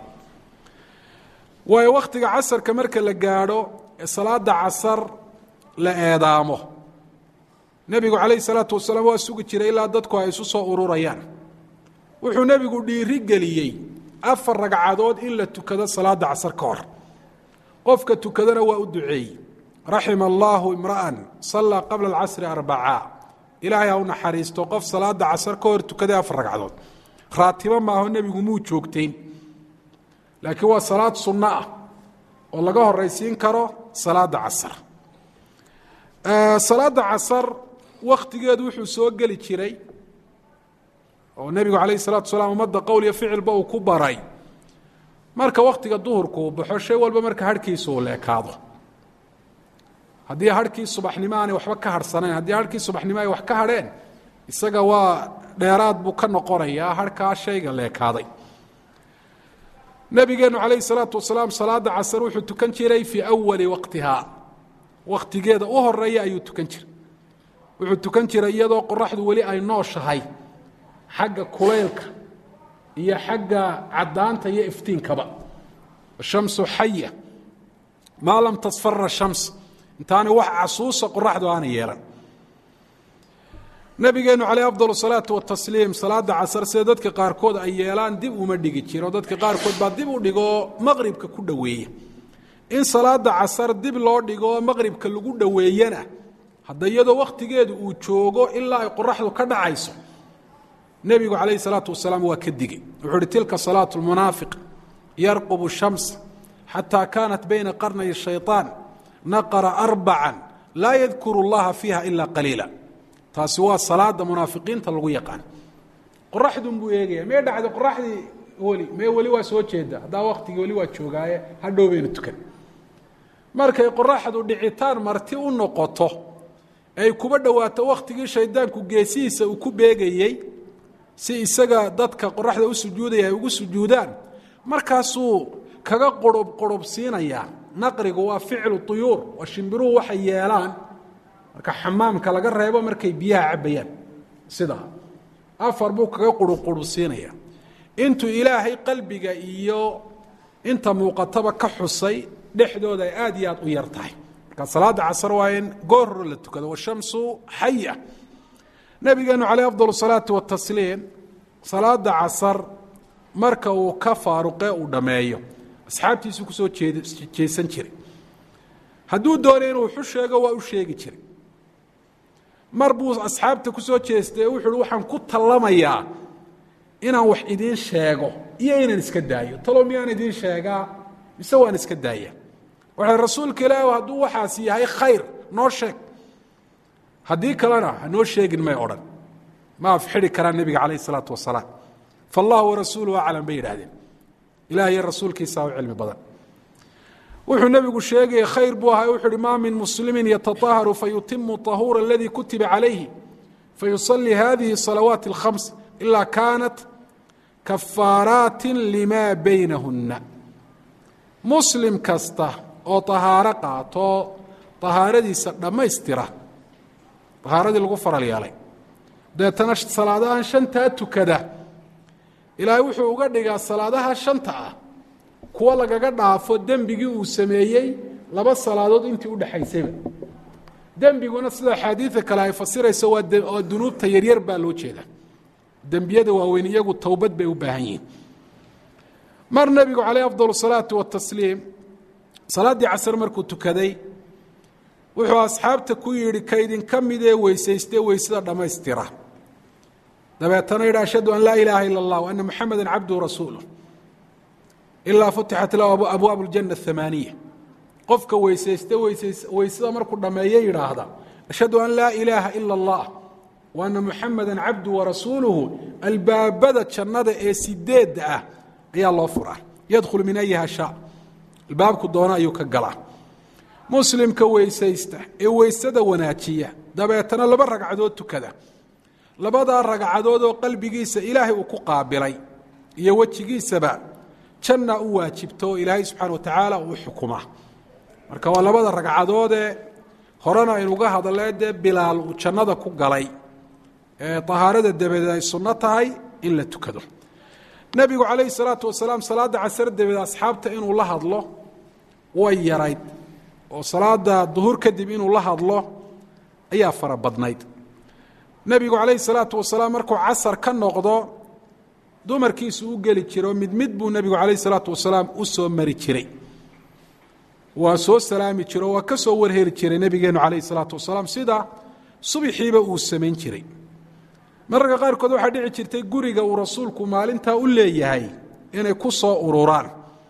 A: waayo wakhtiga casarka marka la gaadho ee salaada casar la eedaamo nebigu calayhi salaatu wasalaam waa sugi jiray ilaa dadku ay isu soo ururayaan wuxuu nebigu dhiiri geliyey 4 ragcadood in la tukado salaada casar ka hor qofka tukadana waa u duceeyey raxima allaahu imra'an sallaa qabla alcasri 4 ilaahay ha u naxariisto qof salaada casar ka hor tukaday 4 ragcadood raatibo maaho nebigu muu joogtayn laakiin waa salaad sunno ah oo laga horaysiin karo salaada casar salaada casar wakhtigeedu wuxuu soo geli jiray oo nebigu calayhi salaatu wasalaam ummadda qowl iyo ficilba uu ku baray marka wakhtiga duhurku uu baxo shay walba marka harhkiisa uu leekaado haddii harhkii subaxnimo aanay waxba ka harhsanayn haddii harhkii subaxnimo ay wax ka hadheen isaga waa dheeraad buu ka noqonayaa harhkaa shayga leekaaday nabigeennu calayhi salaatu wasalaam salaada casar wuxuu tukan jiray fii awali waqtihaa wakhtigeeda u horeeya ayuu tukan jiray wuxuu tukan jiray iyadoo qoraxdu weli ay nooshahay xagga kulaylka iyo xagga caddaanta iyo iftiinkaba shamsu xaya maa lam tasfara shams intaanay wax casuusa qoraxdu aanay yeelan nabigeennu calayh afdal salaatu watasliim salaada casar sida dadka qaarkood ay yeelaan dib uma dhigi jiro dadka qaarkood baa dib u dhigoo maqribka ku dhoweeya in salaada casar dib loo dhigoo maqribka lagu dhoweeyana hadda iyadoo wakhtigeedu uu joogo ilaa ay qoraxdu ka dhacayso nebigu calayhi salaatu wasalaam waa ka digey wuxuu uhi tilka salaatu lmunaafiq yarqubu shams xataa kaanat bayna qarnay shayطaan naqara 4 laa yadkuru اllaha fiiha ila qaliila taasi waa salaada munaafiqiinta lagu yaqaan qoraxdun buu eegaya mee dhacday qoraxdii weli waa soo jeeda haddaa wakhtigii weli waa joogaaye hadhow baynu tukan markay qoraxdu dhicitaan marti u noqoto ay kuba dhowaato wakhtigii shaydaanku geesihiisa uu ku beegayey si isaga dadka qoraxda u sujuudaya ay ugu sujuudaan markaasuu kaga qorobsiinayaa naqrigu waa ficlu tuyuur waa shimbiruhu waxay yeelaan marka xamaamka laga reebo markay biyaha cabbayaan sidaa 4 buu kaga qurubsiinaya intuu ilaahay qalbiga iyo inta muuqataba ka xusay dhexdooda ay aad iyo aad u yar tahay marka salaada casar waa in goor hore la tukado washamsu xaya nabigeenu calayh afdal salaatu watasliim salaada casar marka uu ka faaruqe uu dhammeeyo asxaabtiisu kusoo jeesan jiray hadduu doonay inuu wuxu sheego waa u sheegi jiray mar buu asxaabta kusoo jeestay wuxu uhi waxaan ku tallamayaa inaan wax idiin sheego iyo inaan iska daayo talow miyaan idiin sheegaa mise waan iska daaya waxay rasuulka ilaahi hadduu waxaas yahay khayr noo sheeg haddii kalena hanoo sheegin may odhan ma afxidhi karaan nebiga calayh isalaatu wasalaam faallahu warasuuluhu aclam bay yidhahdeen ilaah iyo rasuulkiisaa u cilmi badan wuxuu nebigu sheegaya khayr buu ahaa wuxu uhi maa min muslimin yataطaharu fayutimu طahuura aladii kutiba calayhi fayusalii hadihi salawaati اlkhams ilaa kaanat kafaaraatin limaa baynahunna muslim kasta oo طahaaro qaato طahaaradiisa dhammaystira طahaaradii lagu faral yeelay deetana salaadahan 5 tukada ilaahay wuxuu uga dhigaa salaadaha 5 kuwa lagaga dhaafo dembigii uu sameeyey 2 salaadood intii u dhaxaysayba dembiguna sida axaadiida kale ay fasirayso waa dunuubta yaryar baa loo jeedaa dembiyada waaweyn iyagu towbad bay u baahan yihiin mar nebigu calayh afdal salaatu watasliim salaaddii casar markuu tukaday wuxuu asxaabta ku yidhi kaydinka midee weysaystee weysada dhammaystira dabeetana yidhi ashhadu an laa ilaaha ila اllah وana muxameda cabduhu rasuuluh ilaa futixat lahu abwaab اljanna 8 qofka weysayste weysada markuu dhammeeye yidhaahda ashhadu an laa ilaaha ila اllah وana muxameda cabduhu warasuuluhu albaabada jannada ee 8 ah ayaa loo furaa yadkhulu min ayiha shaa albaabku doono ayuu ka galaa muslimka weysaysta ee weysada wanaajiya dabeetana 2 ragcadood tukada labadaa ragcadood oo qalbigiisa ilaahay uu ku qaabilay iyo wajigiisaba janna u waajibto ilaahay subxaanahu wa tacaala uu xukuma marka waa 2 ragcadood ee horena inuga hadaleedee bilaal uu jannada ku galay ee tahaarada dabadeed ay sunno tahay in la tukado nabigu calayhi salaatu wasalaam salaada casar dabadeed asxaabta inuu la hadlo way yarayd oo salaada duhur kadib inuu la hadlo ayaa fara badnayd nabigu calayhi salaatu wasalaam markuu casar ka noqdo dumarkiisu u geli jiro mid buu nabigu calayhi salaatu wasalaam u soo mari jiray waa soo salaami jiro waa ka soo warheli jiray nabigeenu calayhi salaatu wasalaam sida subaxiiba uu samayn jiray mararka qaarkood waxaa dhici jirtay guriga uu rasuulku maalintaa u leeyahay inay ku soo ururaan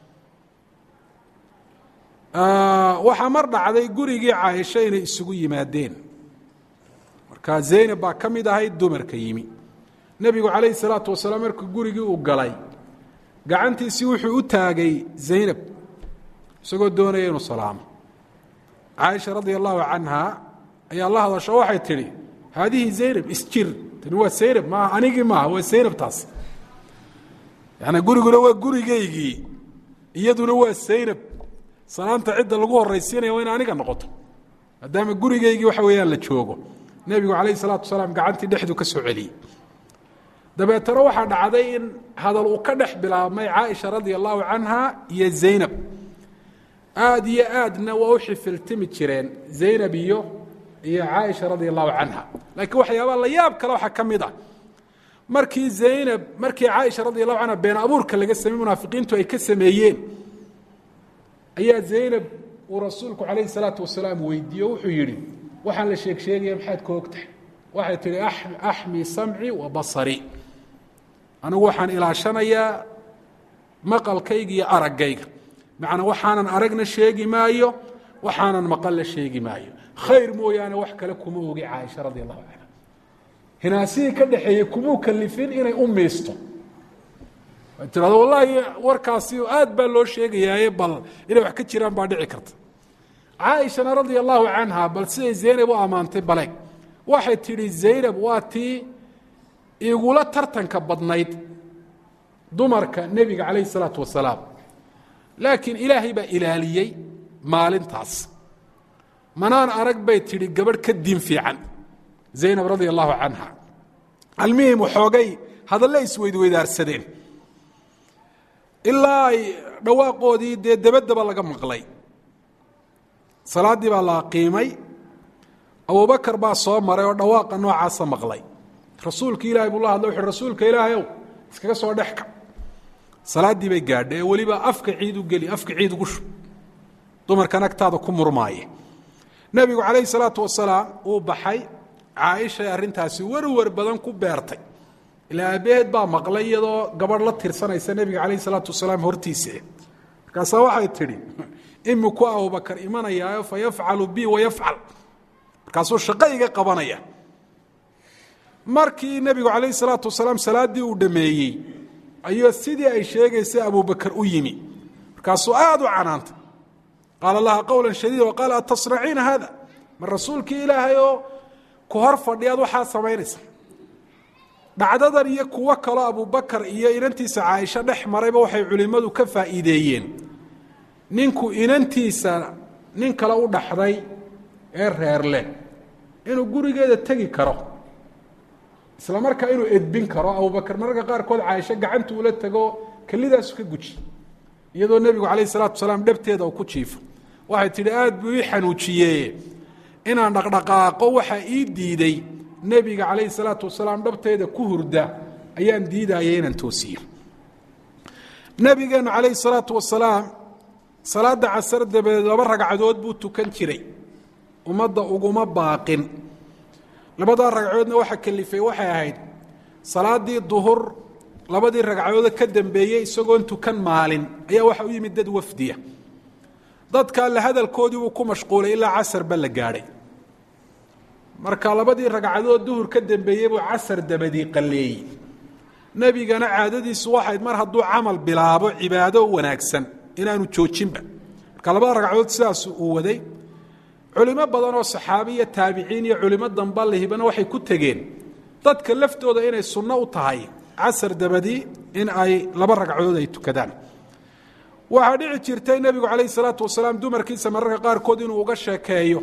A: waxaa mar dhacday gurigii caaisha inay isugu yimaadeen markaa zaynab baa ka mid ahayd dumarka yimi nebigu calayhi salaatu wasalaam markuu gurigii uu galay gacantiisii wuxuu u taagay zaynab isagoo doonaya inuu salaamo caaisha radia allahu canha ayaa la hadasho waxay tidhi haadihi zaynab isjir tani waa zaynab maaha anigii maaha waa zaynab taas yani guriguna waa gurigaygii iyaduna waa zaynab salaanta cidda lagu horraysiinaya waa in aniga noqoto maadaama gurigaygii waxa weeyaan la joogo nebigu calayhi salaatu wasalaam gacantii dhexdu ka soo celiyey dabeetana waxaa dhacday in hadal uu ka dhex bilaabmay caaisha radia allahu canha iyo zaynab aad iyo aadna waa u xifiltimi jireen zaynab iyo caaisha radia allahu canha laakiin waxyaabaa la yaab kale waxaa ka mid ah markii caaisha radia allahu canha been abuurka laga samey munaafiqiintu ay ka sameeyeen ayaa zaynab uu rasuulku calayhi salaatu wasalaam weydiiye wuxuu yidhi waxaan la sheegaya maxaad ka og tahay waxay tihi axmi samci wa basari anigu waxaan ilaashanayaa maqalkayga iyo araggayga macnaa waxaanan aragna sheegi maayo waxaanan maqalna sheegi maayo khayr mooyaane wax kale kuma ogi caaisha radia allahu canha hinaasihii ka dhaxeeyey kumuu kalifin inay u miisto way tirahdo wallaahi warkaasi aad baa loo sheegayaaye bal inay wax ka jiraan baa dhici karta caaishana radia allahu canha bal siday zaynab u ammaantay baleeg waxay tidhi zaynab waa tii igula tartanka badnayd dumarka nebiga calayhi salaatu wasalaam laakiin ilaahay baa ilaaliyey maalintaas manaan arag bay tidhi gabadh ka diin fiican zaynab radia allahu canha almihim waxoogay hadalle isweydweydaarsadeen ilaa ay dhawaaqoodii dee dabadaba laga maqlay salaaddii baa la qiimay abubakar baa soo maray oo dhawaaqa noocaasa maqlay rasuulka ilaahay buu la hadla wuxuhi rasuulka ilaahayow iskaga soo dhex ka salaaddii bay gaadhay ee weliba afka ciid u geli afka ciid ugu shub dumarkan agtaada ku murmaaye nebigu calayhi salaatu wasalaam uu baxay caaishay arrintaasi warwar badan ku beertay ilaa aabbaheed baa maqlay iyadoo gabadh la tirsanaysa nebiga calayhi salaatu wasalaam hortiisa markaasaa waxay tidhi imiku abubakar imanayaayo fa yafcalu bi wayafcal markaasuu shaqo iga qabanaya markii nebigu calayhi salaatu wasalaam salaaddii uu dhammeeyey ayuu sidii ay sheegaysay abubakar u yimi markaasuu aad u canaantay qaala laha qowla shadiida waqaala atasnaciina haada ma rasuulkii ilaahay oo ku hor fadhiyaad waxaa samaynaysa dhacdadan iyo kuwo kaloo abubakar iyo inantiisa caaisho dhex marayba waxay culimmadu ka faa'iideeyeen ninku inantiisa nin kale u dhaxday ee reerleh inuu gurigeeda tegi karo isla markaa inuu edbin karo abubakar mararka qaarkood caaisho gacanta ula tago kelidaasu ka guji iyadoo nebigu calayhi salaatu wasalaam dhabteeda uu ku jiifo waxay tidhi aad buu ii xanuujiyee inaan dhaqdhaqaaqo waxaa ii diiday nebiga calayhi salaatu wasalaam dhabteeda ku hurda ayaan diidayay inaan toosiyo nebigeennu calayhi salaatu wasalaam salaadda casar dabadeed 2 ragcadood buu tukan jiray ummadda uguma baaqin 2daa ragcadoodna waxa kalifay waxay ahayd salaaddii duhur 2dii ragcadood ka dambeeyey isagoon tukan maalin ayaa waxa u yimid dad wafdiya dadka la hadalkoodii uu ku mashquulay ilaa casarba la gaadhay marka 2dii ragcadood duhur ka dambeeyey buu casar dabadii qalleeyey nebigana caadadiisu waxayd mar hadduu camal bilaabo cibaado wanaagsan inaanu joojinba marka 2 ragcadood sidaas uu waday culimo badan oo saxaabi iyo taabiciin iyo culimo damba lehibana waxay ku tegeen dadka laftooda inay sunno u tahay casar dabadii in ay 2 ragcadood ay tukadaan. waxaa dhici jirtay nebigu calayhi salaatu wasalaam dumarkiisa mararka qaarkood inuu uga sheekeeyo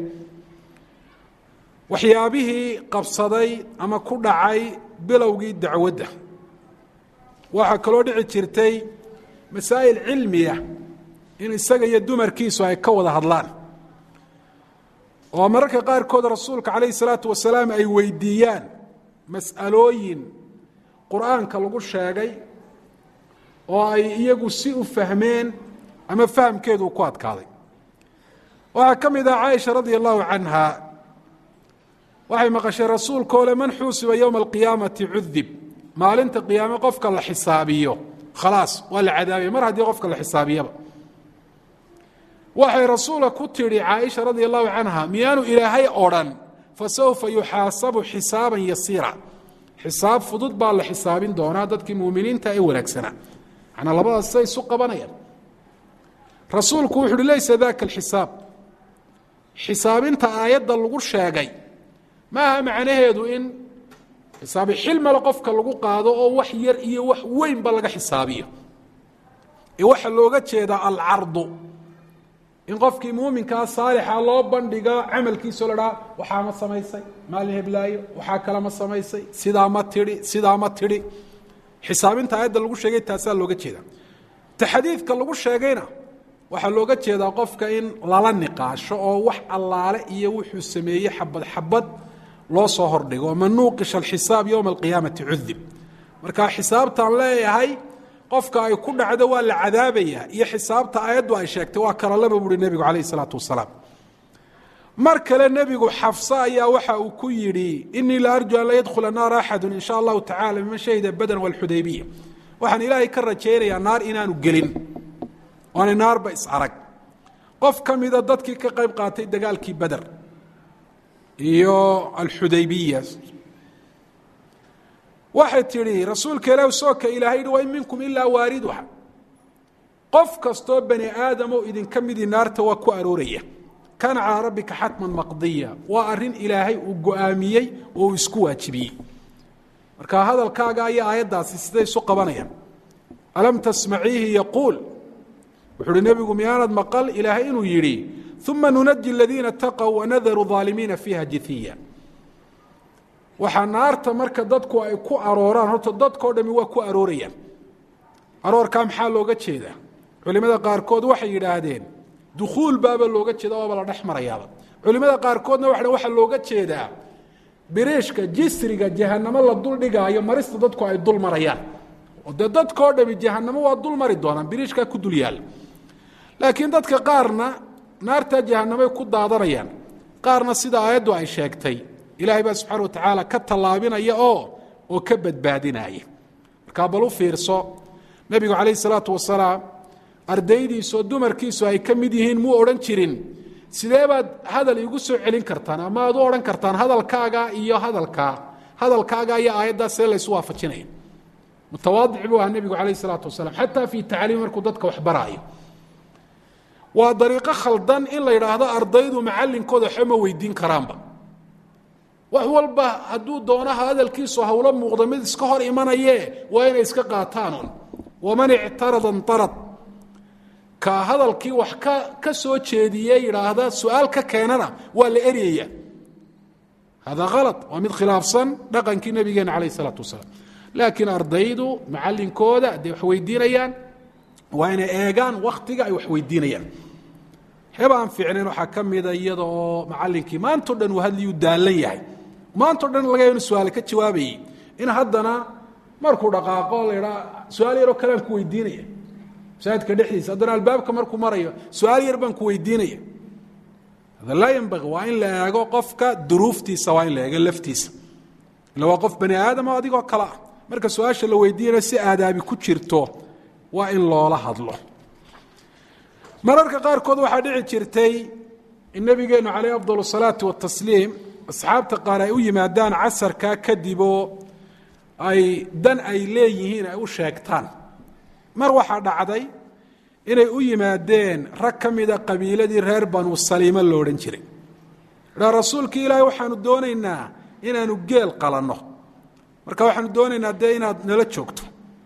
A: waxyaabihii qabsaday ama ku dhacay bilowgii dacwadda. waxaa kaloo dhici jirtay masaa'il cilmiya in isaga iyo dumarkiisu ay ka wada hadlaan oo mararka qaarkood rasuulka calayhi salaatu wasalaam ay weydiiyaan mas'alooyin qur'aanka lagu sheegay oo ay iyagu si u fahmeen ama fahamkeedu ku adkaaday. waxaa ka mid ah caaisha radia allahu canha waxay maqashay rasuulka oo le man xuusiba yowma alqiyaamati cudib, maalinta qiyaame qofka la xisaabiyo khalaas waa la cadaabaya mar haddii qofka la xisaabiyaba. waxay rasuulka ku tidhi caaisha radia allahu canha miyaanu ilaahay odhan fasawfa yuxaasabu xisaaban yasiira, xisaab fudud baa la xisaabin doonaa dadkii muuminiinta ee wanaagsanaa. macnaa labadaas say isu qabanayaan. rasuulku wuxu uhi laysa daka alxisaab, xisaabinta aayadda lagu sheegay maaha macnaheedu in xisaabi xilmale qofka lagu qaado oo wax yar iyo wax weynba laga xisaabiyo. ee waxaa looga jeedaa alcardu, in qofkii muuminkaa saalixa loo bandhiga camalkiisao la dhaha waxaa ma samaysay maalin heblaayo, waxaa kale ma samaysay, sidaa ma tidhi, sidaa ma tidhi. xisaabinta aayadda lagu sheegay taasaa looga jeedaa. ta xadiidka lagu sheegayna waxaa looga jeedaa qofka in lala niqaasho oo wax allaale iyo wuxuu sameeyey xabad xabad loo soo hordhigo. man nuuqisha alxisaab yowma alqiyaamati cudib. marka xisaabtaan leeyahay qofka ay ku dhacdo waa la cadaabaya iyo xisaabta aayaddu ay sheegtay waa kala laba buuhi nebigu calayhi salaatu wasalaam. mar kale nebigu xafsa ayaa waxa uu ku yidhi inii la arju an la yadkhula naara axadun in sha allahu tacala miman shahida badan walxudaybiya, waxaan ilaahay ka rajaynayaa naar inaanu gelin oonay naarba is arag qof ka mida dadkii ka qayb qaatay dagaalkii beder iyo alxudaybiya. waxay tidhi rasuulka ilaah sooka ilaahay yidhi wain minkum ilaa waariduha, qof kastoo bani aadamoo idinka midii naarta waa ku arooraya. kaana calaa rabbika xatman maqdiya, waa arrin ilaahay uu go'aamiyey oo uu isku waajibiyey. marka hadalkaaga iyo aayaddaasi siday isu qabanayaan. alam tasmaciihi yaquul, wuxuu uhi nebigu miyaanad maqal ilaahay inuu yidhi uma nunaji aladiina taqow wanadaru aalimiina fiiha jithiya. waxaa naarta marka dadku ay ku arooraan, horta dadkao dhami waa ku aroorayaan. aroorkaa maxaa looga jeedaa? culimada qaarkood waxay yidhaahdeen dukhuul baaba looga jeeda waaba la dhex marayaaba. culimada qaarkoodna waxaa looga jeedaa biriishka jisriga jahanamo la dul dhigaayo marista dadku ay dul marayaan. oo dee dadkao dhami jahanamo waa dul mari doonaan, biriishkaa ku dul yaalla. laakiin dadka qaarna naartaa jahanamay ku daadanayaan, qaarna sida aayaddu ay sheegtay ilaahay baa subxaana watacaala ka tallaabinaya oo ka badbaadinaya. markaa bal u fiirso, nebigu calayhi salaatu wasalaam ardaydiisoo dumarkiisu ay ka mid yihiin muu odhan jirin sidee baad hadal iigu soo celin kartaan ama aad u odhan kartaan hadalkaaga iyo hadalkaaga iyo aayaddaa see laysu waafajinaya. mutawaadic buu ahaa nebigu calayhi salaatu wasalaam xataa fii tacliim markuu dadka wax baraayo. waa dariiqo khaldan in la yidhaahdo ardaydu macallinkooda waxba ma weydiin karaanba. wax walba hadduu doonaha hadalkiisu hawlo muuqda mid iska hor imanaye waa inay iska qaataanon. waman ictarada ntarad, ka hadalkii wax ka soo jeediye yidhaahda su-aal ka keenana waa la eryaya. hada khalad, waa mid khilaafsan dhaqankii nabigeena calayh isalaatu wasalaam. laakiin ardaydu macallinkooda hadday wax weydiinayaan waa inay eegaan wakhtiga ay wax weydiinayaan. waxyaaba aan fiicnayn waxaa ka mida iyada oo macallinkii maantao dhan uu hadliyuu daallan yahay, maantao dhan laga yaabo inu su-aale ka jawaabayay, in haddana markuu dhaqaaqo la yidhaa su-aal yaroo kalean ku weydiinaya masaajidka dhexdiisa, haddana albaabka markuu marayo su-aal yar baan ku weydiinaya. hada laa yanbagi, waa in la eego qofka duruuftiisa, waa in la eego laftiisa. ila waa qof bani aadamo adigoo kale ah. marka su-aasha la weydiinayo si aadaabi ku jirto waa in loola hadlo. mararka qaarkood waxaa dhici jirtay in nabigeenu calayh afdal الsalaati watasliim asxaabta qaar ay u yimaadaan casarkaa kadiboo ay dan ay leeyihiin ay u sheegtaan. mar waxaa dhacday inay u yimaadeen rag ka mida qabiiladii reer banu saliima lo odhan jiray. rasuulkii ilaahay waxaanu doonaynaa inaanu geel qalanno, marka waxaanu doonaynaa dee inaad nala joogto.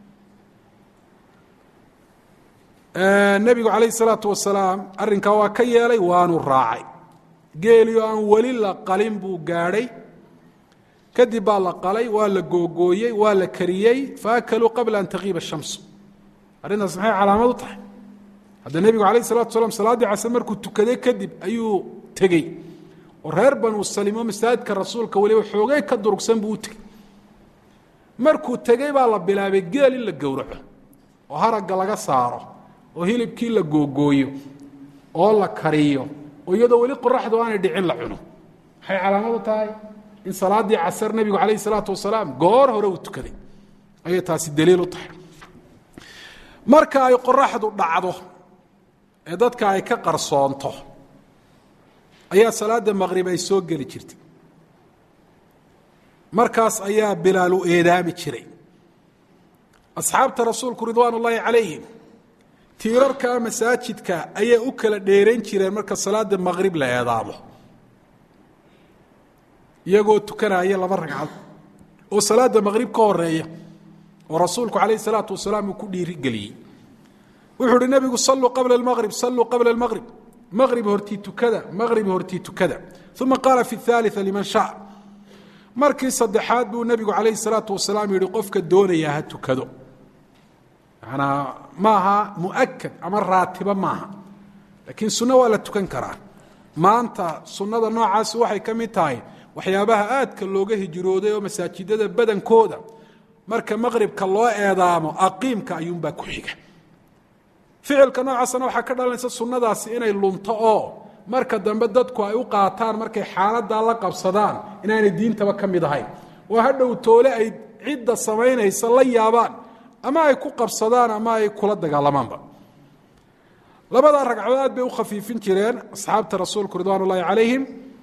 A: nebigu calayhi salaatu wasalaam arrinkaa waa ka yeelay, waanu raacay. geeliyo aan weli la qalin buu gaadhay, kadib baa la qalay, waa la googooyey, waa la kariyey, faakaluu qabla an taqiiba shamsu. arrintaas maxay calaamad u tahay? hadda nebigu calayhi salatu wasalaam salaaddii casr markuu tukaday kadib ayuu tegey, oo reer banuu salimo masaajidka rasuulka weliba xoogay ka durugsan buu u tegey. markuu tegey baa la bilaabay geel in la gowraco oo haragga laga saaro oo hilibkii la googooyo oo la kariyo oo iyadoo weli qoraxdu aanay dhicin la cuno. maxay calaamad u tahay? in salaaddii casar nebigu calayhi salaatu wasalaam goor hore uu tukaday ayay taasi daliil u tahay. marka ay qoraxdu dhacdo ee dadka ay ka qarsoonto ayaa salaadda maqrib ay soo geli jirtay. markaas ayaa bilaal u eedaami jiray. asxaabta rasuulku ridwaan ullaahi calayhim tiirarka masaajidka ayay u kala dheerayn jireen marka salaada maqrib la eedaamo, iyagoo tukanaya 2 ragcad oo salaada maqrib ka horeeya, oo rasuulku calayhi salaatu wasalaam uu ku dhiirigeliyey. wuxuu uhi nebigu salluu qabla almaqrib, salluu qabla almaqrib, maqrib hortii tukada, maqrib hortii tukada. uma qaala fi الثaaliثa liman shaء. markii saddexaad buu nebigu calayhi salaatu wasalaam yihi qofka doonaya ha tukado. manaa maaha muakad ama raatiba maaha, laakiin sunno waa la tukan karaa. maanta sunnada noocaasi waxay ka mid tahay waxyaabaha aadka looga hijrooday oo masaajidada badankooda marka maqribka loo eedaamo aqiimka ayuunbaa ku xiga. ficilka noocaasna waxaa ka dhalanaysa sunnadaasi inay lunto oo marka dambe dadku ay u qaataan markay xaaladdaa la qabsadaan inaanay diintaba ka mid ahayn, oo hadhow toole ay cidda samaynaysa la yaabaan ama ay ku qabsadaan ama ay kula dagaalamaanba. 2 ragcadood aad bay u khafiifin jireen asxaabta rasuulku ridwaan ullaahi calayhim.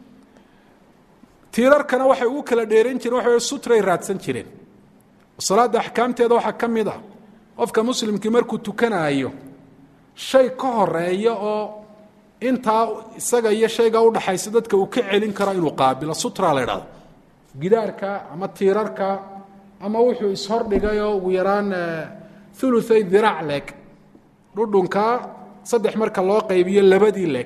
A: tiirarkana waxay ugu kala dheerayn jireen, waxay sutray raadsan jireen. salaadda axkaamteeda waxaa ka mid ah qofka muslimkii markuu tukanaayo shay ka horeeya oo intaa isaga iyo shayga u dhaxaysa dadka uu ka celin karo inuu qaabilo, sutra la yidhahdo. gidaarka ama tiirarka ama wuxuu ishordhigay oo ugu yaraan uluay diraac leeg, dhudhunka 3 marka loo qaybiyo 2 leeg.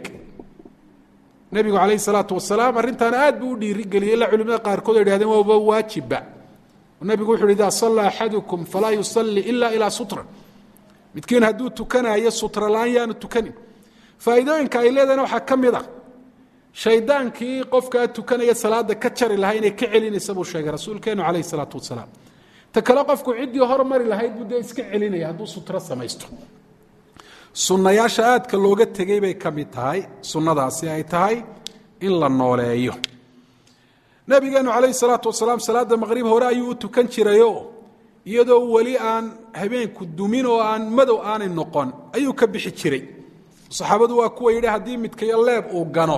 A: nebigu calayhi salaatu wasalaam arrintaana aad buu u dhiirigeliyey, ilaa culimada qaarkood ay idhahdeen waaba waajibba. nebigu wuxu uhi idaa sallaa axadukum falaa yusalli ila ilaa sutra. midkiin hadduu tukanayo sutra la-aan yaanu tukanin. faa'iidooyinka ay leedahayna waxaa ka mid ah shaydaankii qofkaa tukanaya salaada ka jari lahaa inay ka celinaysa buu sheegay rasuulkeenu calayhi salaatu wasalaam. ta kale qofku ciddii hormari lahayd buu dee iska celinaya hadduu sutro samaysto. sunnayaasha aadka looga tegey bay ka mid tahay sunnadaasi ay tahay in la nooleeyo. nabigeenu calayhi salaatu wasalaam salaada maqrib hore ayuu u tukan jirayoo iyadoo weli aan habeenku dumin oo aan madow aanay noqon ayuu ka bixi jiray. saxaabadu waa kuwa yidhi haddii midkayo leeb uu gano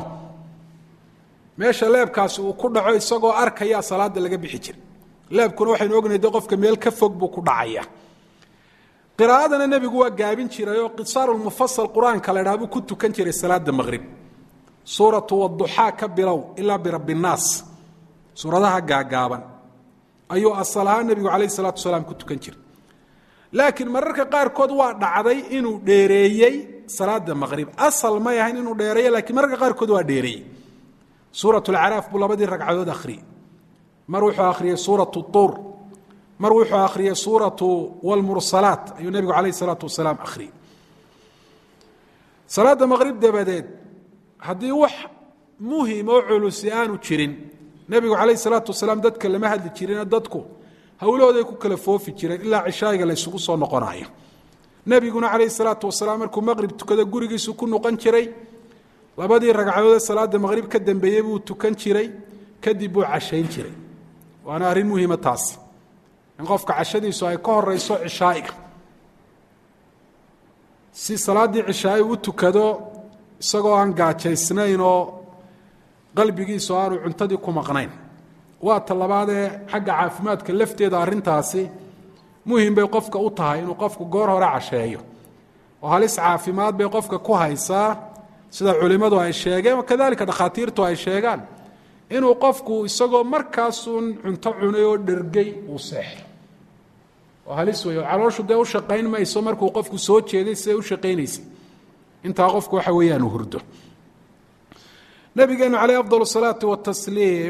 A: meesha leebkaasi uu ku dhaco isagoo arkaya salaada laga bixi jiray. leebkuna waxaynu ognahay de qofka meel ka fog buu ku dhacaya. qiraa'adana nebigu waa gaabin jiray oo qisaarulmufasal qur-aanka la idhaha buu ku tukan jiray salaada maqrib. suuratu waduxaa ka bilow ilaa birabbi nnaas, suuradaha gaagaaban ayuu asal ahaan nebigu calayhi salaatu wasalaam ku tukan jiray. laakiin mararka qaarkood waa dhacday inuu dheereeyey salaada maqrib. asal may ahayn inuu dheereeyo, laakiin mararka qaarkood waa dheereeyey. suuratu lcaraaf buu 2 ragcadood akhriyey. mar wuxuu akhriyey suuratu tuur, mar wuxuu akhriyey suuratu wlmursalaat ayuu nebigu calayhi salaatu wasalaam akhriyey. salaada maqrib dabadeed haddii wax muhim oo culusi aanu jirin, nebigu calayhi salaatu wasalaam dadka lama hadli jirinoo dadku howlahooday ku kala foofi jireen ilaa cishaayiga la ysugu soo noqonayo. nebiguna calayhi salaatu wasalaam markuu maqrib tukado gurigiisu ku noqon jiray. 2 ragcadoodee salaada maqrib ka dambeeyey buu tukan jiray, kadib buu cashayn jiray. waana arrin muhiima taasi, in qofka cashadiisu ay ka horeyso cishaa'iga, si salaaddii cishaa'i u tukado isagoo aan gaajaysnayn oo qalbigiisu aanu cuntadii ku maqnayn. waa ta labaadee xagga caafimaadka lafteeda arrintaasi muhim bay qofka u tahay inuu qofku goor hore casheeyo, oo halis caafimaad bay qofka ku haysaa sida culimadu ay sheegeen kadalika dhakhaatiirtu ay sheegaan inuu qofku isagoo markaasuun cunto cunay oo dhergay uu seexo oo halis weeyo calooshu dee u shaqayn mayso markuu qofku soo jeeday siday u shaqaynaysay intaa qofku waxa weeyaan uu hurdo nabigeenu calayhi afdal salaatu watasliim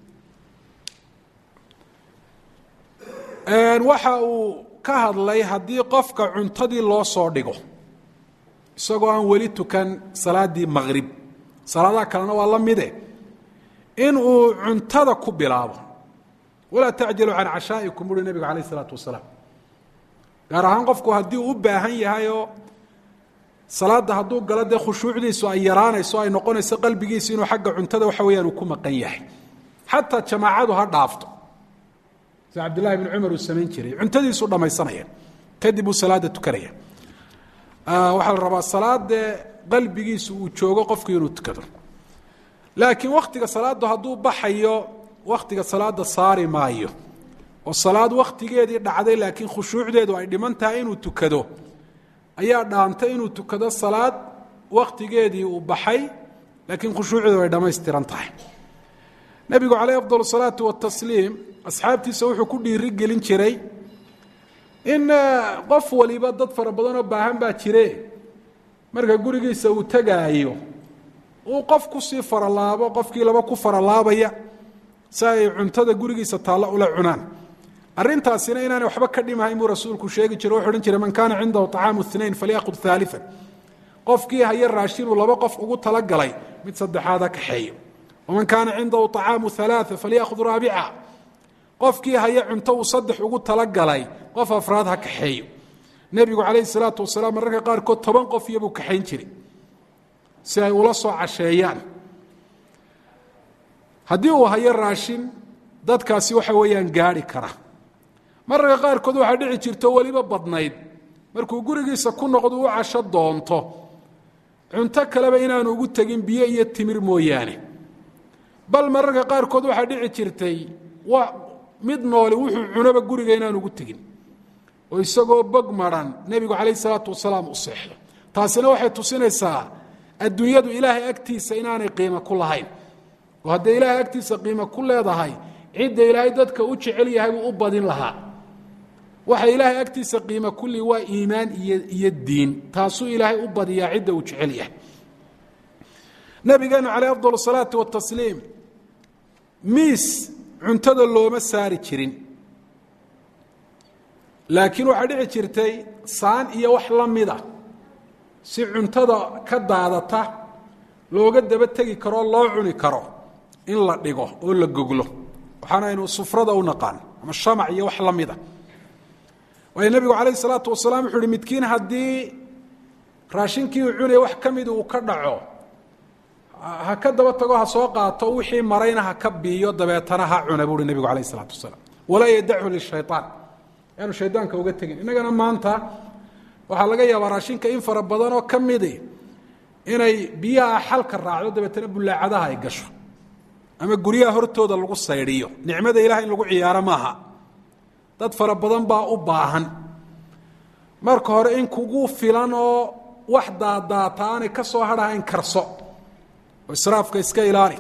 A: waxa uu ka hadlay haddii qofka cuntadii loo soo dhigo isagoo aan weli tukan salaadii maqrib salaadaha kalena waa la mide in uu cuntada ku bilaabo walaa tacjilu can cashaa'ikum buuri nebigu calayh isalaatu wasalaam gaar ahaan qofku haddii uu u baahan yahayoo salaadda hadduu galo dee khushuucdiisu ay yaraanayso ay noqonayso qalbigiisu inuu xagga cuntada waxa weeyaan uu ku maqan yahay xataa jamaacadu ha dhaafto sida cabdillahi bni cumar uu samayn jiray cuntadiisuu dhammaysanaya kadib uu salaadda tukanaya waxaa la rabaa salaadee qalbigiisu uu joogo qofku inuu tukado laakiin wakhtiga salaaddu hadduu baxayo wakhtiga salaadda saari maayo oo salaad wakhtigeedii dhacday laakiin khushuucdeedu ay dhiman tahay inuu tukado ayaa dhaantay inuu tukado salaad wakhtigeedii uu baxay laakiin khushuucdeedu ay dhammaystiran tahay nebigu calayh afdal salaatu watasliim asxaabtiisa wuxuu ku dhiiri gelin jiray in qof waliba dad fara badanoo baahan baa jire marka gurigiisa uu tegaayo uu qof kusii faralaabo qofkii laba ku faralaabaya si ay cuntada gurigiisa taalla ula cunaan arrintaasina inaanay waxba ka dhimahayn buu rasuulku sheegi jiray wuxuu odhan jiray man kaana cindahu طacaamu اثnain falyأkhud ثaaliثan qofkii haya raashinuu laba qof ugu talagalay mid saddexaad ha kaxeeyo waman kaana cindahu طacaamu ثaلaaثa falyأkhud raabica qofkii haya cunto uu saddex ugu talagalay qof afraad ha kaxeeyo nebigu calayhi الsalaatu wasalaam mararka qaarkood 10 qof iyobuu kaxayn jiray si ay ula soo casheeyaan haddii uu hayo raashin dadkaasi waxa weeyaan gaari kara mararka qaarkood waxaa dhici jirto weliba badnayd markuu gurigiisa ku noqdo u casho doonto cunto kaleba inaanu ugu tegin biyo iyo timir mooyaane bal mararka qaarkood waxaa dhici jirtay mid nooli wuxuu cunaba guriga inaanu ugu tegin oo isagoo bog maran nebigu calayh isalaatu wasalaam u seexdo taasina waxay tusinaysaa adduunyadu ilaahay agtiisa inaanay qiimo ku lahayn oo hadday ilaahay agtiisa qiimo ku leedahay cidda ilaahay dadka u jecel yahay buu u badin lahaa waxa ilaahay agtiisa qiimo kulli waa iimaan iyo diin taasuu ilaahay u badiyaa cidda uu jecel yahay nabigeenu calayh afdal salaatu watasliim miis cuntada looma saari jirin laakiin waxaa dhici jirtay saan iyo wax la mida si cuntada ka daadata looga daba tegi karoo loo cuni karo in la dhigo oo la goglo waxaana aynu sufrada u naqaan ama shamac iyo wax la mida waayo nebigu calayh isalaatu wasalaam wuxuu uhi midkiin haddii raashinkii uu cunaya wax ka mida uu ka dhaco ha ka daba tago ha soo qaato wixii marayna ha ka biiyo dabeetana ha cuna buuhi nebigu calayh isalaatu wasalaam walaa yadachu lishayطaan yaanu shaydaanka uga tegin innagana maanta waxaa laga yaabaa raashinka in fara badanoo ka midi inay biyaha xalka raacdo dabeetana bullaacadaha ay gasho ama guryaha hortooda lagu saydhiyo nicmada ilaah in lagu ciyaaro maaha dad fara badan baa u baahan marka hore in kugu filan oo wax daadaata aanay ka soo hadhahayn karso oo israafka iska ilaali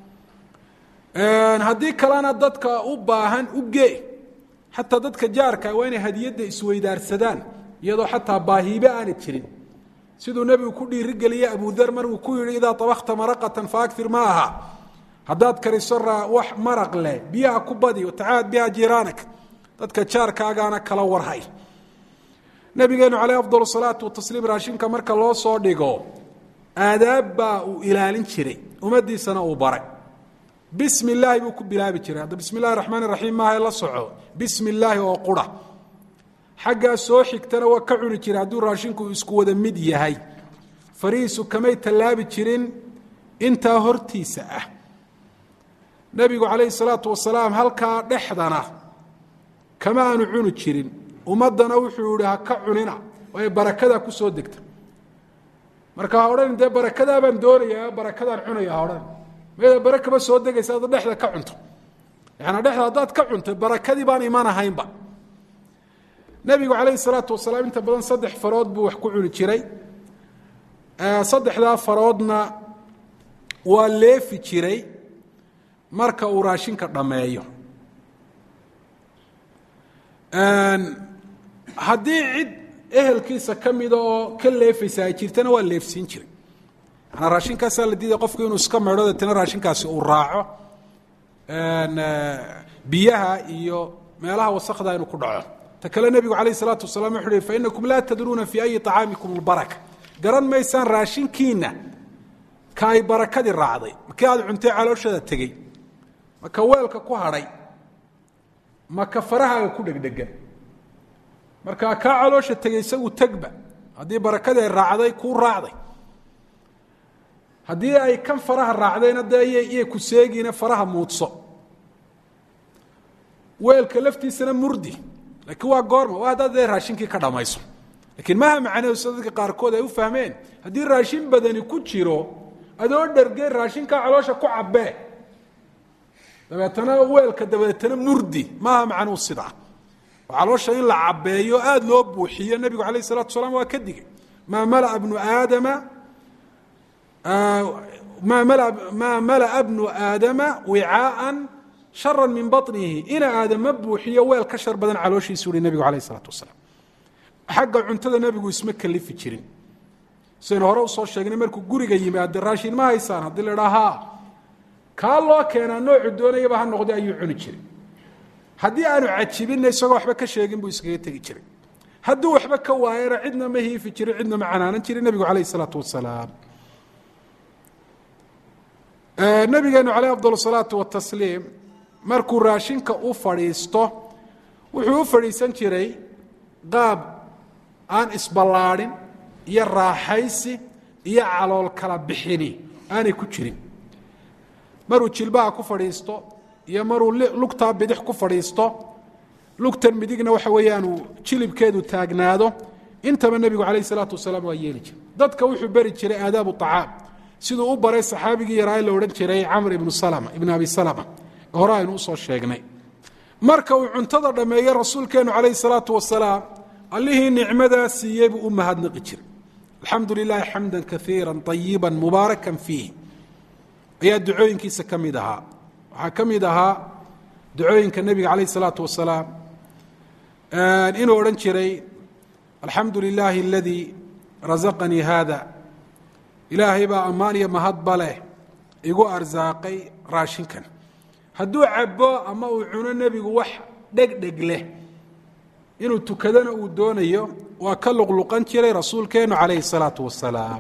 A: haddii kalena dadka u baahan u gee xataa dadka jaarka waa inay hadiyadda isweydaarsadaan iyadoo xataa baahiibe aanay jirin siduu nebigu ku dhiirigeliyey abudar markuu ku yidhi idaa طabakta maraqatan faakir maaha haddaad kariso wax maraq leh biyaha ku badi watacaad biha jiraanak dadka jaarkaagaana kala warhay nabigeenu calayh afdal salaatu watasliim raashinka marka loo soo dhigo aadaab baa uu ilaalin jiray ummaddiisana uu baray bismi illaahi buu ku bilaabi jiray hadda bismi illahi raxmaan raxiim maaha la soco bismi illaahi oo qura xaggaa soo xigtana waa ka cuni jiray hadduu raashinku isku wada mid yahay farihiisu kamay tallaabi jirin intaa hortiisa ah nebigu calayhi salaatu wasalaam halkaa dhexdana kama aanu cuni jirin ummaddana wuxuu yihi ha ka cunina waayo barakadaa ku soo degta marka ha odhan dee barakadaa baan doonayaa barakadaan cunaya ha odhan mayada barakaba soo degaysa hadda dhexda ka cunto yaani dhexda haddaad ka cunto barakadii baan iman ahaynba nebigu calayhi salaatu wasalaam inta badan 3 farood buu wax ku cuni jiray saddexdaa faroodna waa leefi jiray marka uu raashinka dhammeeyo. haddii cid ehelkiisa ka mida oo ka leefaysa ay jirtana waa leefsiin jiray. manaa raashinkaasaa la diiday qofku inuu iska meedho deetana raashinkaasi uu raaco biyaha iyo meelaha wasakda inuu ku dhaco. ta kale nebigu calayh isalaatu wasalaam wuxu uhi fainakum laa tadruuna fii ayi طacaamikum اlbaraka, garan maysaan raashinkiina ka ay barakadii raacday, markii aad cuntay calooshada tegey, maka weelka ku hadhay, maka farahaaga ku dhegdhegan. markaa kaa caloosha tegey isagu tegba, haddii barakadii ay raacday kuu raacday. haddii ay kan faraha raacdayna dee iyay ku seegiina faraha muudso, weelka laftiisana murdi. laakiin waa goorma? waa haddaad dee raashinkii ka dhammayso. lakiin maha macnaheedu sida dadka qaarkood ay u fahmeen, haddii raashin badani ku jiro adoo dhargey raashinkaa caloosha ku cabbee dabeetana weelka dabeetana murdi, maaha macnuhu sidaa. oo caloosha in la cabbeeyo aada loo buuxiyo nebigu calayh isalatu wasalaam waa ka digay. maa mala'a bnu aadama wicaaan shara min baطnihi, ina aadama buuxiyo weel ka shar badan calooshiisu uhi nebigu calayh isalaatu wasalaam. xagga cuntada nebigu isma kalifi jirin. sidaynu hore usoo sheegnay, markuu guriga yimaade raashin ma haysaan, haddii la idhaa haa, kaa loo keenaa noocu doonayaba ha noqday ayuu cuni jiray. haddii aanu cajibinna isagoo waxba ka sheegin buu iskaga tegi jiray. hadduu waxba ka waayana cidna ma hiifi jirin, cidna ma canaanan jirin nebigu calayh isalaatu wasalaam. nabigeenu caleyh afdal salaatu watasliim markuu raashinka u fadhiisto wuxuu u fadhiisan jiray qaab aan isballaadhin iyo raaxaysi iyo calool kala bixini aanay ku jirin. maruu jilbaha ku fadhiisto iyo maruu lugtaa bidix ku fadhiisto, lugtan midigna waxa weeyaan uu jilibkeedu taagnaado, intaba nebigu calayh isalaatu wasalaam waa yeeli jiray. dadka wuxuu beri jiray aadaabu طacaam, siduu u baray saxaabigii yaraa la odhan jiray camr ibn abi salama, hore aynu usoo sheegnay. marka uu cuntada dhammeeyey rasuulkeenu calayh salaatu wasalaam allihii nicmadaa siiyey buu u mahadnaqi jiray. alxamdu lilaahi xamda kaiira طayiba mubaarakan fiih ayaa ducooyinkiisa ka mid ahaa. waxaa ka mid ahaa ducooyinka nebiga calayh salaatu wasalaam inuu odhan jiray alxamdu lilaahi aladii rasaqanii haada, ilaahay baa ammaan iyo mahadba leh igu arsaaqay raashinkan. hadduu cabbo ama uu cuno nebigu wax dhegdheg leh, inuu tukadana uu doonayo, waa ka luqluqan jiray rasuulkeennu calayhi salaatu wasalaam.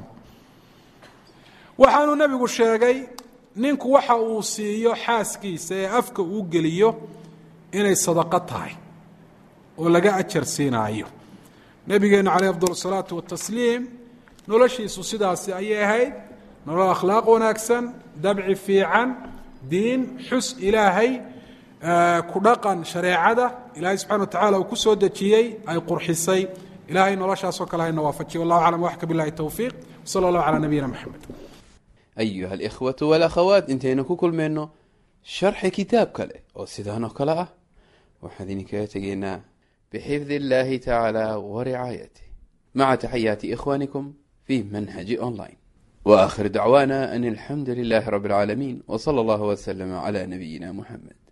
A: waxaanuu nebigu sheegay ninku waxa uu siiyo xaaskiisa ee afka uu geliyo inay sadaqo tahay oo laga ajar siinaayo. nebigeennu calayh afdal salaatu watasliim noloshiisu sidaasi ayay ahayd, nolol akhlaaq wanaagsan, dabci fiican, diin, xus ilaahay, ku dhaqan shareecada ilaahay subxana wa tacala uu ku soo dejiyey ay qurxisay. ilaahay noloshaasoo kale hayna waafajiyo. wallahu aclam, waxka billahi towfiiq, sala allahu calaa nabiyina maxamed.
B: أيها الإخوة والأخوات، انتهينا كل منه شرح كتاب كله وسيدانه كله وحذين كاتجينا بحفظ الله تعالى ورعايته، مع تحيات إخوانكم في منهج أونلاين، وآخر دعوانا أن الحمد لله رب العالمين، وصلى الله وسلم على نبينا محمد.